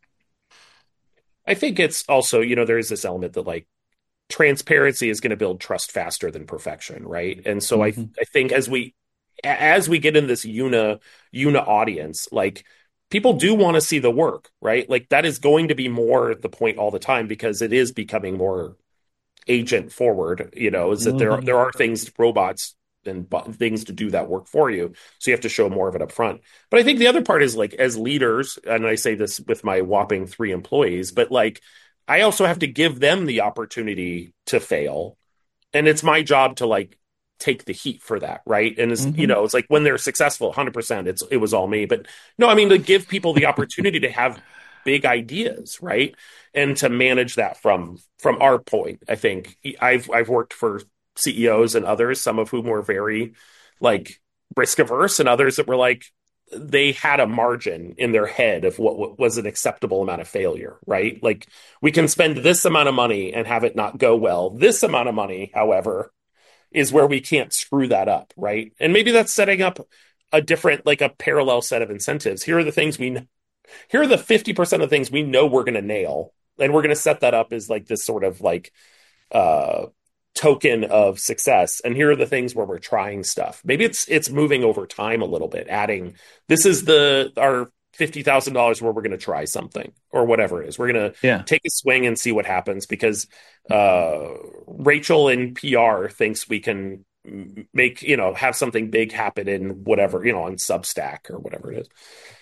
Speaker 3: I think it's also, there is this element that like transparency is going to build trust faster than perfection, right? And so I think as we get in this una audience, like people do want to see the work, right? Like that is going to be more the point all the time because it is becoming more agent forward, is that there are things, robots and things to do that work for you. So you have to show more of it up front. But I think the other part is like as leaders, and I say this with my whopping 3 employees, but like I also have to give them the opportunity to fail. And it's my job to like take the heat for that, right? And it's,
Speaker 1: Mhm.
Speaker 3: it's like when they're successful, 100%, it was all me. But no, I mean, to give people the opportunity to have big ideas, right? And to manage that from our point. I think I've worked for CEOs and others, some of whom were very like risk averse, and others that were like they had a margin in their head of what was an acceptable amount of failure, right? Like we can spend this amount of money and have it not go well. This amount of money, however, is where we can't screw that up, right? And maybe that's setting up a different, like a parallel set of incentives. Here are the things here are the 50% of things we know we're going to nail. And we're going to set that up as like this sort of like uh, token of success. And here are the things where we're trying stuff. Maybe it's moving over time a little bit, adding this is our $50,000 where we're going to try something or whatever it is. We're going to
Speaker 1: Yeah.
Speaker 3: take a swing and see what happens because Rachel in PR thinks we can make, have something big happen in whatever, on Substack or whatever it is.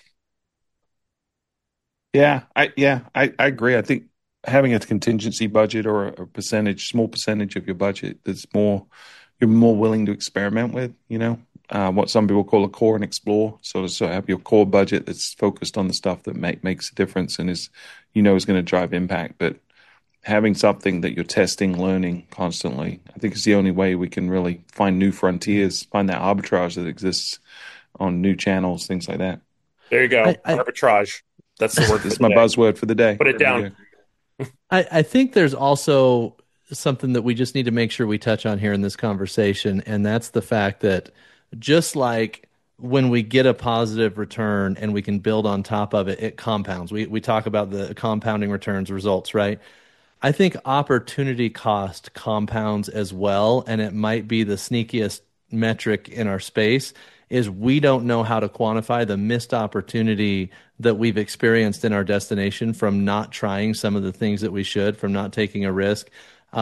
Speaker 1: I agree. I think having a contingency budget or a small percentage of your budget you're more willing to experiment with, what some people call a core and explore. So have your core budget that's focused on the stuff that makes a difference and is going to drive impact. But having something that you're testing, learning constantly, I think is the only way we can really find new frontiers, find that arbitrage that exists on new channels, things like that.
Speaker 3: There you go.
Speaker 2: I-
Speaker 3: Arbitrage. That's the word.
Speaker 1: That's my buzzword for the day.
Speaker 3: Put it
Speaker 1: There we
Speaker 3: down.
Speaker 1: go.
Speaker 2: I think there's also something that we just need to make sure we touch on here in this conversation, and that's the fact that just like when we get a positive return and we can build on top of it, it compounds. We talk about the compounding returns results, right? I think opportunity cost compounds as well, and it might be the sneakiest metric in our space is we don't know how to quantify the missed opportunity that we've experienced in our destination from not trying some of the things that we should, from not taking a risk,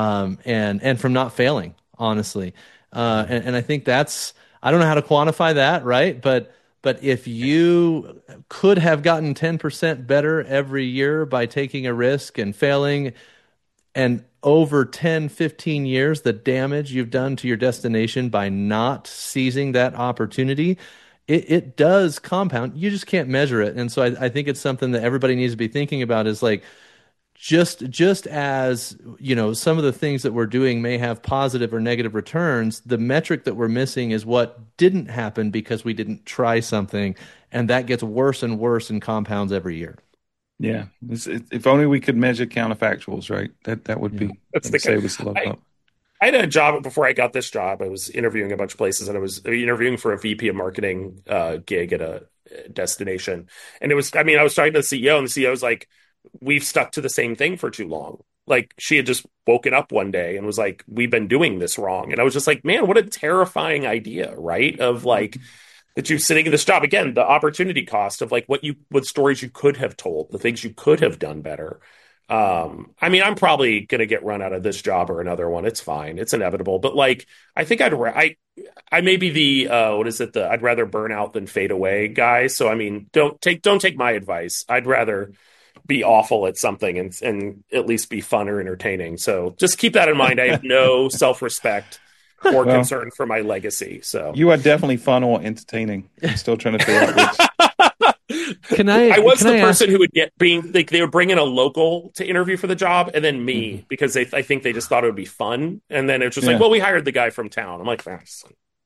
Speaker 2: and from not failing, honestly. And I think I don't know how to quantify that, right? But if you could have gotten 10% better every year by taking a risk and failing, and over 10, 15 years, the damage you've done to your destination by not seizing that opportunity, it does compound. You just can't measure it. And so I think it's something that everybody needs to be thinking about is like, just as, some of the things that we're doing may have positive or negative returns, the metric that we're missing is what didn't happen because we didn't try something. And that gets worse and worse and compounds every year.
Speaker 1: Yeah, if only we could measure counterfactuals, right? That would be
Speaker 3: That's
Speaker 1: that'd save us a lot.
Speaker 3: I had a job before I got this job. I was interviewing a bunch of places, and I was interviewing for a VP of marketing gig at a destination. And I was talking to the CEO, and the CEO was like, "We've stuck to the same thing for too long." Like she had just woken up one day and was like, "We've been doing this wrong." And I was just like, "Man, what a terrifying idea, right?" Of like. That you're sitting in this job again, the opportunity cost of like what stories you could have told, the things you could have done better. I'm probably going to get run out of this job or another one. It's fine. It's inevitable. But like, I think I may be the, I'd rather burn out than fade away guy. So, don't take my advice. I'd rather be awful at something and at least be fun or entertaining. So just keep that in mind. I have no self-respect or concern for my legacy. So
Speaker 1: you are definitely fun or entertaining. I'm still trying to figure out which.
Speaker 3: I was the person who would they would bring in a local to interview for the job and then me because I think they just thought it would be fun. And then it's just like, well, we hired the guy from town. I'm like, thanks.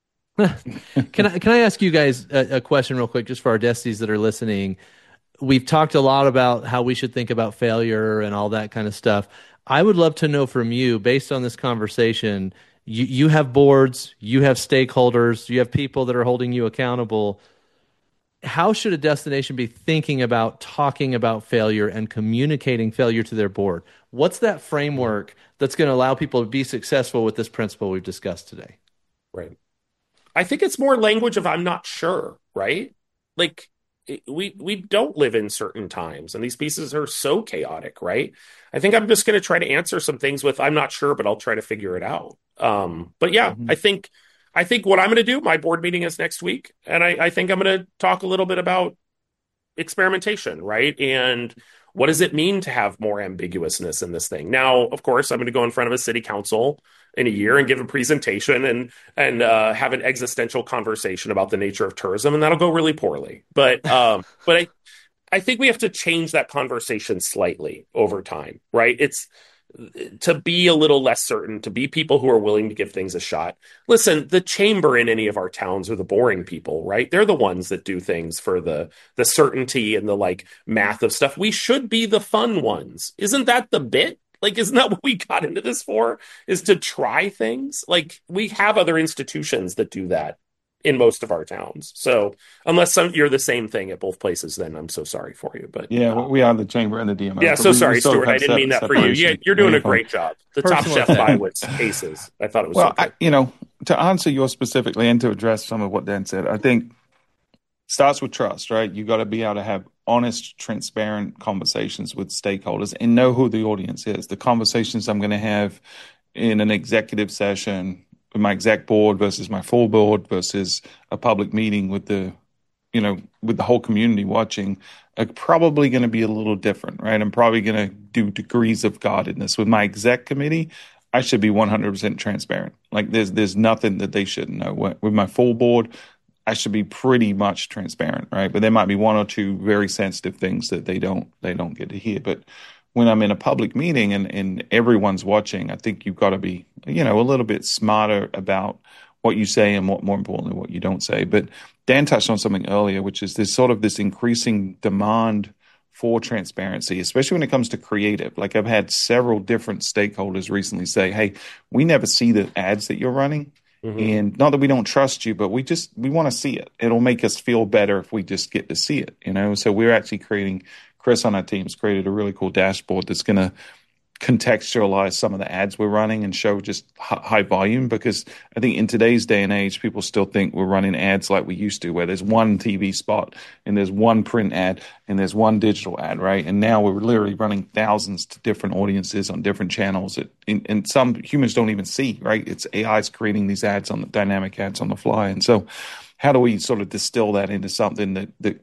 Speaker 2: Can I ask you guys a question real quick, just for our Desties that are listening? We've talked a lot about how we should think about failure and all that kind of stuff. I would love to know from you, based on this conversation, you have boards, you have stakeholders, you have people that are holding you accountable. How should a destination be thinking about talking about failure and communicating failure to their board? What's that framework that's going to allow people to be successful with this principle we've discussed today?
Speaker 3: Right. I think it's more language of I'm not sure, right? Like we don't live in certain times and these pieces are so chaotic, right? I think I'm just going to try to answer some things with I'm not sure, but I'll try to figure it out. But yeah, I think what I'm going to do, my board meeting is next week, and I think I'm going to talk a little bit about experimentation, right? And what does it mean to have more ambiguousness in this thing? Now, of course, I'm going to go in front of a city council in a year and give a presentation and have an existential conversation about the nature of tourism, and that'll go really poorly. But I think we have to change that conversation slightly over time, right? It's to be a little less certain, to be people who are willing to give things a shot. Listen, the chamber in any of our towns are the boring people, right? They're the ones that do things for the certainty and the like math of stuff. We should be the fun ones. Isn't that the bit? Like, isn't that what we got into this for? Is to try things? Like, we have other institutions that do that in most of our towns. So unless you're the same thing at both places, then I'm so sorry for you. But
Speaker 1: Yeah, we are the chamber and the DMO.
Speaker 3: yeah,
Speaker 1: but
Speaker 3: so
Speaker 1: we
Speaker 3: sorry,
Speaker 1: sort of
Speaker 3: Stuart. I
Speaker 1: have
Speaker 3: didn't mean that for you. Yeah,
Speaker 1: separation.
Speaker 3: you're doing
Speaker 1: Yeah,
Speaker 3: a
Speaker 1: fine.
Speaker 3: great job. The Top
Speaker 2: Personal
Speaker 3: Chef
Speaker 2: attack.
Speaker 3: by was aces. I thought it was
Speaker 1: Well,
Speaker 3: so good.
Speaker 1: to answer yours specifically and to address some of what Dan said, I think starts with trust, right? You got to be able to have honest, transparent conversations with stakeholders and know who the audience is. The conversations I'm going to have in an executive session with my exec board versus my full board versus a public meeting with with the whole community watching are probably going to be a little different, right? I'm probably going to do degrees of guardedness. With my exec committee, I should be 100% transparent. Like there's nothing that they shouldn't know. With my full board, I should be pretty much transparent, right? But there might be one or two very sensitive things that they don't get to hear. But when I'm in a public meeting and everyone's watching, I think you've got to be, a little bit smarter about what you say and more importantly, what you don't say. But Dan touched on something earlier, which is this increasing demand for transparency, especially when it comes to creative. Like I've had several different stakeholders recently say, "Hey, we never see the ads that you're running. And not that we don't trust you, but we want to see it. It'll make us feel better if we just get to see it, So we're actually Chris on our team's created a really cool dashboard that's going to contextualize some of the ads we're running and show just high volume, because I think in today's day and age, people still think we're running ads like we used to, where there's one TV spot and there's one print ad and there's one digital ad, right? And now we're literally running thousands to different audiences on different channels. And some humans don't even see, right? It's AI's creating these ads on the dynamic ads on the fly. And so how do we sort of distill that into something that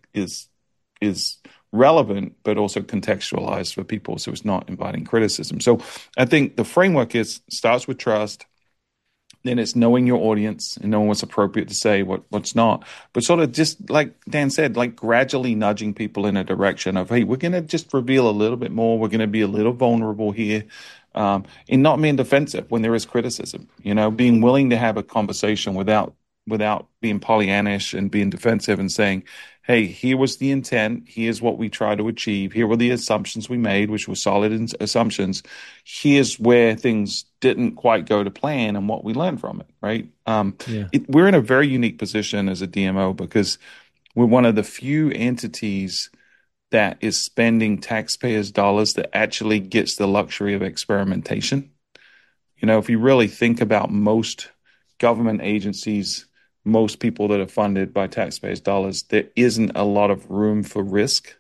Speaker 1: is relevant, but also contextualized for people, so it's not inviting criticism. So I think the framework starts with trust, then it's knowing your audience and knowing what's appropriate to say, what's not, but sort of just like Dan said, like gradually nudging people in a direction of, hey, we're going to just reveal a little bit more. We're going to be a little vulnerable here, and not being defensive when there is criticism, being willing to have a conversation without being Pollyannish and being defensive and saying, hey, here was the intent. Here's what we tried to achieve. Here were the assumptions we made, which were solid assumptions. Here's where things didn't quite go to plan and what we learned from it, right? We're in a very unique position as a DMO because we're one of the few entities that is spending taxpayers' dollars that actually gets the luxury of experimentation. If you really think about most government agencies, most people that are funded by taxpayers' dollars, there isn't a lot of room for risk.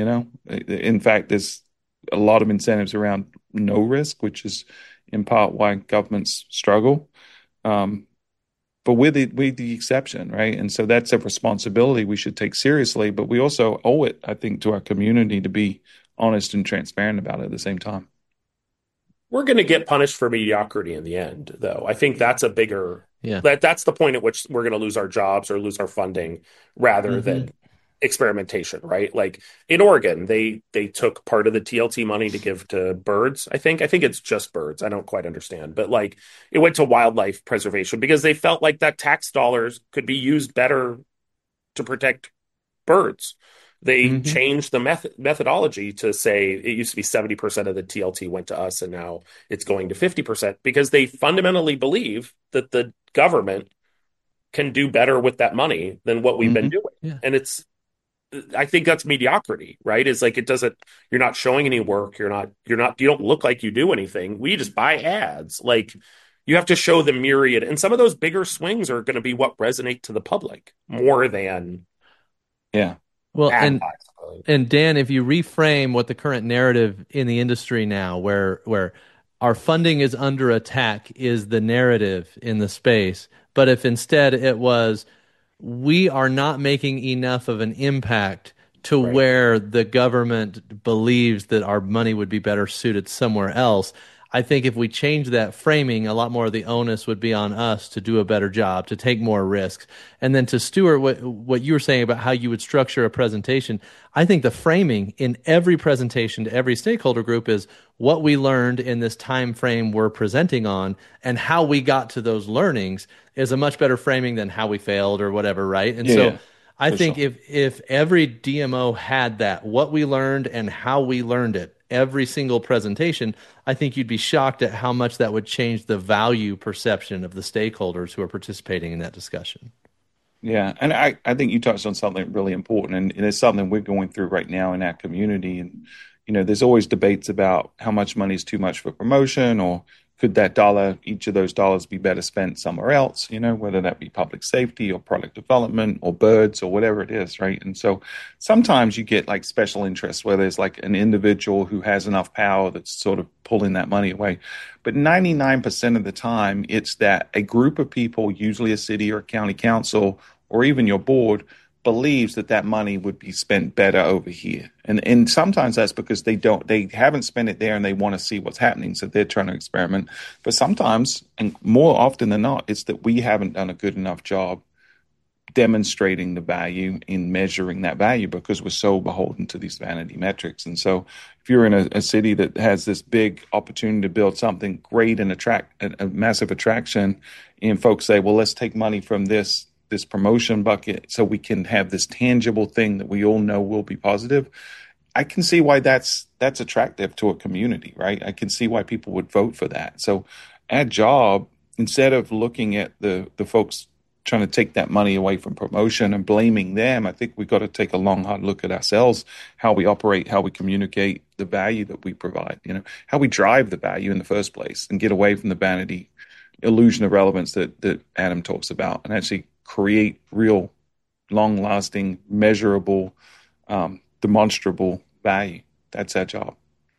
Speaker 1: In fact, there's a lot of incentives around no risk, which is in part why governments struggle. But we're the exception, right? And so that's a responsibility we should take seriously, but we also owe it, I think, to our community to be honest and transparent about it at the same time.
Speaker 3: We're going to get punished for mediocrity in the end, though. I think that's a bigger that's the point at which we're going to lose our jobs or lose our funding rather than experimentation, right? Like in Oregon, they took part of the TLT money to give to birds. I think it's just birds. I don't quite understand, but like it went to wildlife preservation because they felt like that tax dollars could be used better to protect birds. They changed the methodology to say it used to be 70% of the TLT went to us and now it's going to 50% because they fundamentally believe that the government can do better with that money than what we've been doing.
Speaker 2: Yeah.
Speaker 3: And I think that's mediocrity, right? It's like you're not showing any work. You don't look like you do anything. We just buy ads. Like you have to show the myriad. And some of those bigger swings are going to be what resonate to the public more than.
Speaker 1: Yeah.
Speaker 2: Well, and Dan, if you reframe what the current narrative in the industry now, where our funding is under attack, is the narrative in the space, but if instead it was we are not making enough of an impact to
Speaker 3: Right.
Speaker 2: where the government believes that our money would be better suited somewhere else. I think if we change that framing, a lot more of the onus would be on us to do a better job, to take more risks. And then to Stuart, what you were saying about how you would structure a presentation, I think the framing in every presentation to every stakeholder group is what we learned in this time frame we're presenting on and how we got to those learnings is a much better framing than how we failed or whatever, right? And so
Speaker 1: Yeah,
Speaker 2: I
Speaker 1: for
Speaker 2: think
Speaker 1: sure.
Speaker 2: if every DMO had that, what we learned and how we learned it, every single presentation, I think you'd be shocked at how much that would change the value perception of the stakeholders who are participating in that discussion.
Speaker 1: Yeah, and I think you touched on something really important, and it's something we're going through right now in our community. And there's always debates about how much money is too much for promotion, or could that dollar, each of those dollars, be better spent somewhere else? Whether that be public safety or product development or birds or whatever it is, right? And so sometimes you get like special interests where there's like an individual who has enough power that's sort of pulling that money away. But 99% of the time, it's that a group of people, usually a city or a county council, or even your board, believes that that money would be spent better over here. And sometimes that's because they haven't spent it there and they want to see what's happening. So they're trying to experiment. But sometimes, and more often than not, it's that we haven't done a good enough job demonstrating the value in measuring that value because we're so beholden to these vanity metrics. And so if you're in a city that has this big opportunity to build something great and attract a massive attraction, and folks say, well, let's take money from this promotion bucket so we can have this tangible thing that we all know will be positive. I can see why that's attractive to a community, right? I can see why people would vote for that. So our job, instead of looking at the folks trying to take that money away from promotion and blaming them, I think we've got to take a long, hard look at ourselves, how we operate, how we communicate the value that we provide, how we drive the value in the first place and get away from the vanity illusion of relevance that Adam talks about and actually create real, long-lasting, measurable, demonstrable value. That's our job.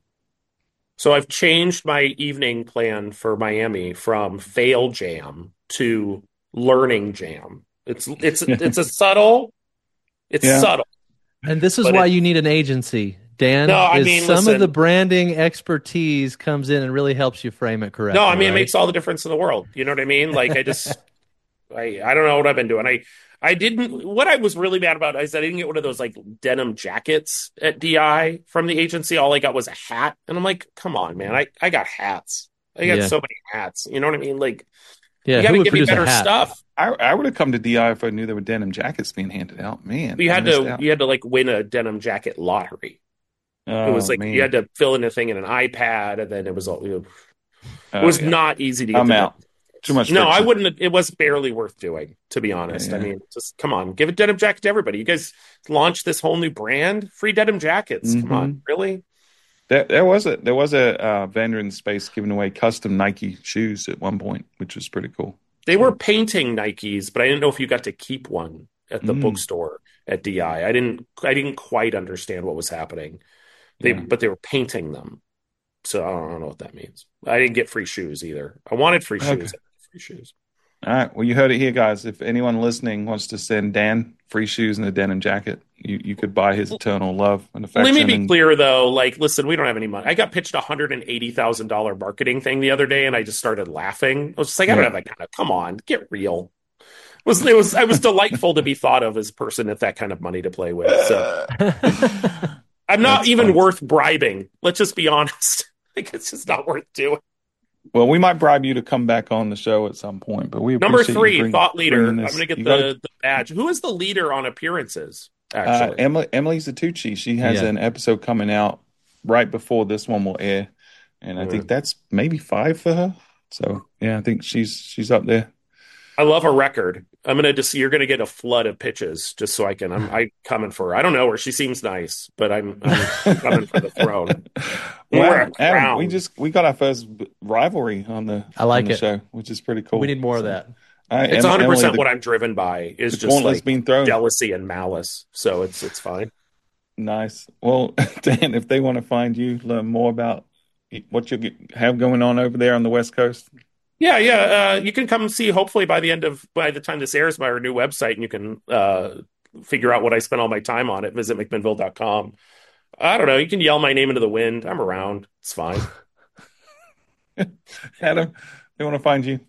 Speaker 3: So I've changed my evening plan for Miami from fail jam to learning jam. It's a subtle, it's
Speaker 1: Yeah.
Speaker 3: subtle.
Speaker 2: And this is
Speaker 3: But
Speaker 2: why
Speaker 3: it-
Speaker 2: you need an agency, Dan.
Speaker 3: No, I
Speaker 2: is
Speaker 3: mean,
Speaker 2: some
Speaker 3: listen.
Speaker 2: of the branding expertise comes in and really helps you frame it correctly.
Speaker 3: No, I mean, it
Speaker 2: right?
Speaker 3: makes all the difference in the world. You know what I mean? Like I don't know what I've been doing. What I was really mad about is I didn't get one of those like denim jackets at DI from the agency. All I got was a hat. And I'm like, come on, man. I got hats. I got
Speaker 2: Yeah.
Speaker 3: so many hats. You know what I mean? Like,
Speaker 2: Yeah,
Speaker 3: you got
Speaker 2: who
Speaker 3: to
Speaker 2: would
Speaker 3: give me
Speaker 2: produce a
Speaker 3: better
Speaker 2: hat?
Speaker 3: stuff.
Speaker 1: I would have come to DI if I knew there were denim jackets being handed out. Man,
Speaker 3: You
Speaker 1: I
Speaker 3: had
Speaker 1: missed
Speaker 3: to
Speaker 1: out.
Speaker 3: like win a denim jacket lottery. It
Speaker 1: Oh,
Speaker 3: was like
Speaker 1: man.
Speaker 3: you had to fill in a thing in an iPad, and then it was all. It
Speaker 1: Oh,
Speaker 3: was
Speaker 1: yeah.
Speaker 3: not easy to get.
Speaker 1: I'm
Speaker 3: the
Speaker 1: out.
Speaker 3: denim.
Speaker 1: Too much
Speaker 3: No, I
Speaker 1: friction.
Speaker 3: wouldn't. It was barely worth doing, to be honest. I
Speaker 1: Yeah.
Speaker 3: mean, just come on, give a denim jacket to everybody. You guys launched this whole new brand, free denim jackets. Come on, really?
Speaker 1: There was a vendor in the space giving away custom Nike shoes at one point, which was pretty cool.
Speaker 3: They were painting Nikes, but I didn't know if you got to keep one at the bookstore at DI. I didn't quite understand what was happening.
Speaker 1: Yeah.
Speaker 3: But they were painting them. So I don't know what that means. I didn't get free shoes either. I wanted free shoes.
Speaker 1: Okay.
Speaker 3: I didn't get free shoes.
Speaker 1: All right. Well, you heard it here, guys. If anyone listening wants to send Dan free shoes and a denim jacket, you could buy his eternal love and affection.
Speaker 3: Let me be
Speaker 1: and-
Speaker 3: clear, though. Like, listen, we don't have any money. I got pitched a $180,000 marketing thing the other day, and I just started laughing. I was just like, I don't
Speaker 1: Yeah.
Speaker 3: have that kind of. Come on, get real. It was delightful to be thought of as a person with that kind of money to play with. So I'm not
Speaker 1: That's
Speaker 3: even
Speaker 1: fun.
Speaker 3: worth bribing. Let's just be honest. Like, it's just not worth doing.
Speaker 1: Well, we might bribe you to come back on the show at some point, but we
Speaker 3: Number
Speaker 1: appreciate you
Speaker 3: 3,
Speaker 1: bringing-
Speaker 3: thought leader.
Speaker 1: bringing
Speaker 3: I'm
Speaker 1: this.
Speaker 3: going to get
Speaker 1: You gotta-
Speaker 3: the badge. Who is the leader on appearances? Actually,
Speaker 1: Emily Zatucci. She has
Speaker 2: Yeah.
Speaker 1: an episode coming out right before this one will air, and I think that's maybe 5 for her. So yeah, I think she's up there.
Speaker 3: I love her record. You're gonna get a flood of pitches just so I'm coming for her. I don't know her. She seems nice, but I'm coming for the throne. Wear
Speaker 1: Wow,
Speaker 3: a crown.
Speaker 1: Adam, we got our first rivalry on the
Speaker 2: I like
Speaker 1: on the
Speaker 2: it.
Speaker 1: show, which is pretty cool.
Speaker 2: We need more of
Speaker 1: So,
Speaker 2: that.
Speaker 1: all right,
Speaker 3: It's
Speaker 1: Emily,
Speaker 3: 100%
Speaker 1: the-
Speaker 3: what I'm driven by is
Speaker 1: the
Speaker 3: just
Speaker 1: gauntlet's
Speaker 3: like
Speaker 1: been thrown.
Speaker 3: jealousy and malice. So it's fine.
Speaker 1: Nice. Well, Dan, if they want to find you, learn more about what you have going on over there on the West Coast.
Speaker 3: Yeah. You can come see hopefully by the time this airs by our new website, and you can figure out what I spent all my time on at visitmcminnville.com. I don't know. You can yell my name into the wind. I'm around. It's fine.
Speaker 1: Adam, they want to find you.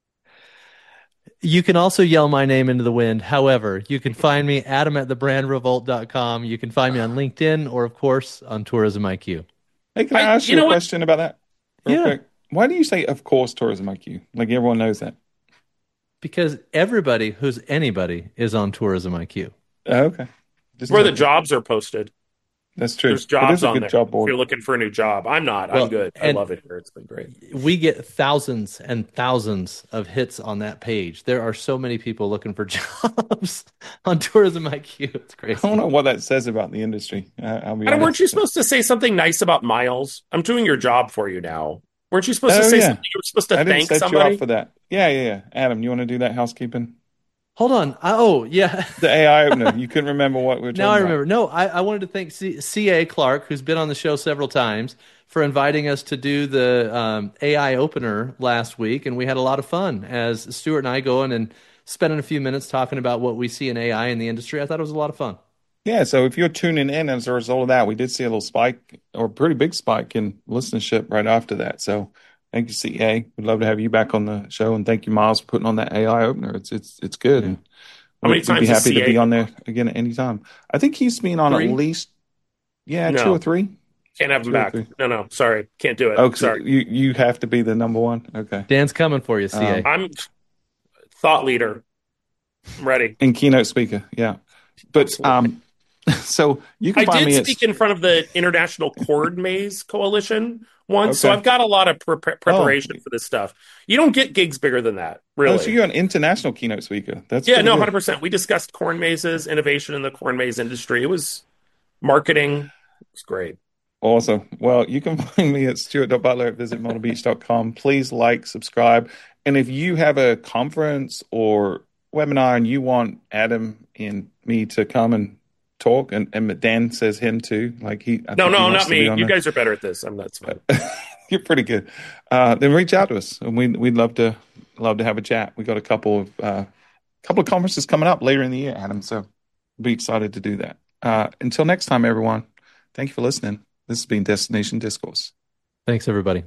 Speaker 2: You can also yell my name into the wind. However, you can find me, Adam, at thebrandrevolt.com. You can find me on LinkedIn or, of course, on Tourism IQ.
Speaker 1: Hey, can I ask
Speaker 3: you
Speaker 1: you
Speaker 3: know
Speaker 1: a
Speaker 3: what?
Speaker 1: question about that real
Speaker 2: Yeah.
Speaker 1: quick? Why do you say, of course, Tourism IQ? Like everyone knows that.
Speaker 2: Because everybody who's anybody is on Tourism IQ.
Speaker 1: Oh, okay. Just
Speaker 3: Where the
Speaker 1: checking.
Speaker 3: jobs are posted.
Speaker 1: That's true.
Speaker 3: There's
Speaker 1: It
Speaker 3: jobs
Speaker 1: is a
Speaker 3: on
Speaker 1: good
Speaker 3: there.
Speaker 1: job
Speaker 3: If
Speaker 1: board.
Speaker 3: you're looking for a new job. I'm not.
Speaker 2: Well,
Speaker 3: I'm good. I
Speaker 2: and-
Speaker 3: love it here. It's been great.
Speaker 2: We get thousands and thousands of hits on that page. There are so many people looking for jobs on Tourism IQ. It's
Speaker 1: I don't
Speaker 2: crazy.
Speaker 1: know what that says about the industry. I'll be
Speaker 3: Adam, weren't
Speaker 1: honest.
Speaker 3: you supposed to say something nice about Miles? I'm doing your job for you now. Weren't you supposed to
Speaker 1: Oh,
Speaker 3: say
Speaker 1: yeah.
Speaker 3: something? You were supposed to
Speaker 1: I didn't
Speaker 3: thank
Speaker 1: set you
Speaker 3: somebody?
Speaker 1: up for that. Yeah. Adam, you want to do that housekeeping?
Speaker 2: Hold on. Oh, yeah.
Speaker 1: The AI opener. You couldn't remember what we were talking
Speaker 2: Now I
Speaker 1: about.
Speaker 2: remember. No, I wanted to thank C.A. Clark, who's been on the show several times, for inviting us to do the AI opener last week. And we had a lot of fun as Stuart and I go in and spending a few minutes talking about what we see in AI in the industry. I thought it was a lot of fun.
Speaker 1: Yeah, so if you're tuning in as a result of that, we did see a little spike or a pretty big spike in listenership right after that. So thank you, CA. We'd love to have you back on the show, and thank you, Miles, for putting on that AI opener. It's good, and
Speaker 3: How many
Speaker 1: we'd be
Speaker 3: times has
Speaker 1: happy to
Speaker 3: CA
Speaker 1: be on there again at any time. I think he's been on
Speaker 2: 3?
Speaker 1: at least 2
Speaker 3: No.
Speaker 1: or 3.
Speaker 3: Can't have him
Speaker 1: 2 or
Speaker 3: back.
Speaker 1: 3.
Speaker 3: No. Sorry. Can't do it.
Speaker 1: Oh, so
Speaker 3: Sorry.
Speaker 1: you have to be the number one. Okay.
Speaker 2: Dan's coming for you, CA.
Speaker 3: I'm thought leader. I'm ready.
Speaker 1: And keynote speaker, yeah. But so you can
Speaker 3: I
Speaker 1: find
Speaker 3: did
Speaker 1: me at
Speaker 3: speak in front of the International Cord Maze Coalition once, so
Speaker 1: Okay.
Speaker 3: I've got a lot of preparation for this stuff. You don't get gigs bigger than that, really.
Speaker 1: Oh, so you're an international keynote speaker. That's
Speaker 3: Yeah,
Speaker 1: pretty
Speaker 3: no,
Speaker 1: good.
Speaker 3: 100%. We discussed corn mazes, innovation in the corn maze industry. It was marketing. It was great.
Speaker 1: Awesome. Well, you can find me at stuart.butler@visitmyrtlebeach.com. Please like, subscribe. And if you have a conference or webinar and you want Adam and me to come and talk, and Dan says him too, like I
Speaker 3: No,
Speaker 1: think he
Speaker 3: no,
Speaker 1: wants
Speaker 3: not
Speaker 1: to be
Speaker 3: me.
Speaker 1: on
Speaker 3: You
Speaker 1: there.
Speaker 3: guys are better at this. That's fine.
Speaker 1: You're pretty good. Then reach out to us, and we'd love to have a chat. We got a couple of conferences coming up later in the year, Adam. So be excited to do that. Until next time, everyone. Thank you for listening. This has been Destination Discourse.
Speaker 2: Thanks, everybody.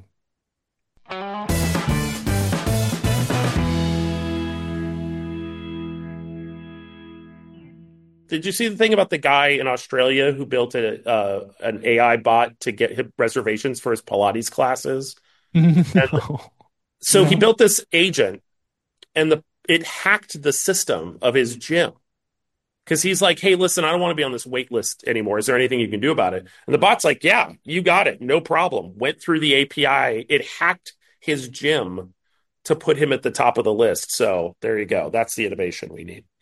Speaker 3: Did you see the thing about the guy in Australia who built an AI bot to get him reservations for his Pilates classes? So he built this agent, and it hacked the system of his gym. Because he's like, hey, listen, I don't want to be on this wait list anymore. Is there anything you can do about it? And the bot's like, yeah, you got it. No problem. Went through the API. It hacked his gym to put him at the top of the list. So there you go. That's the innovation we need.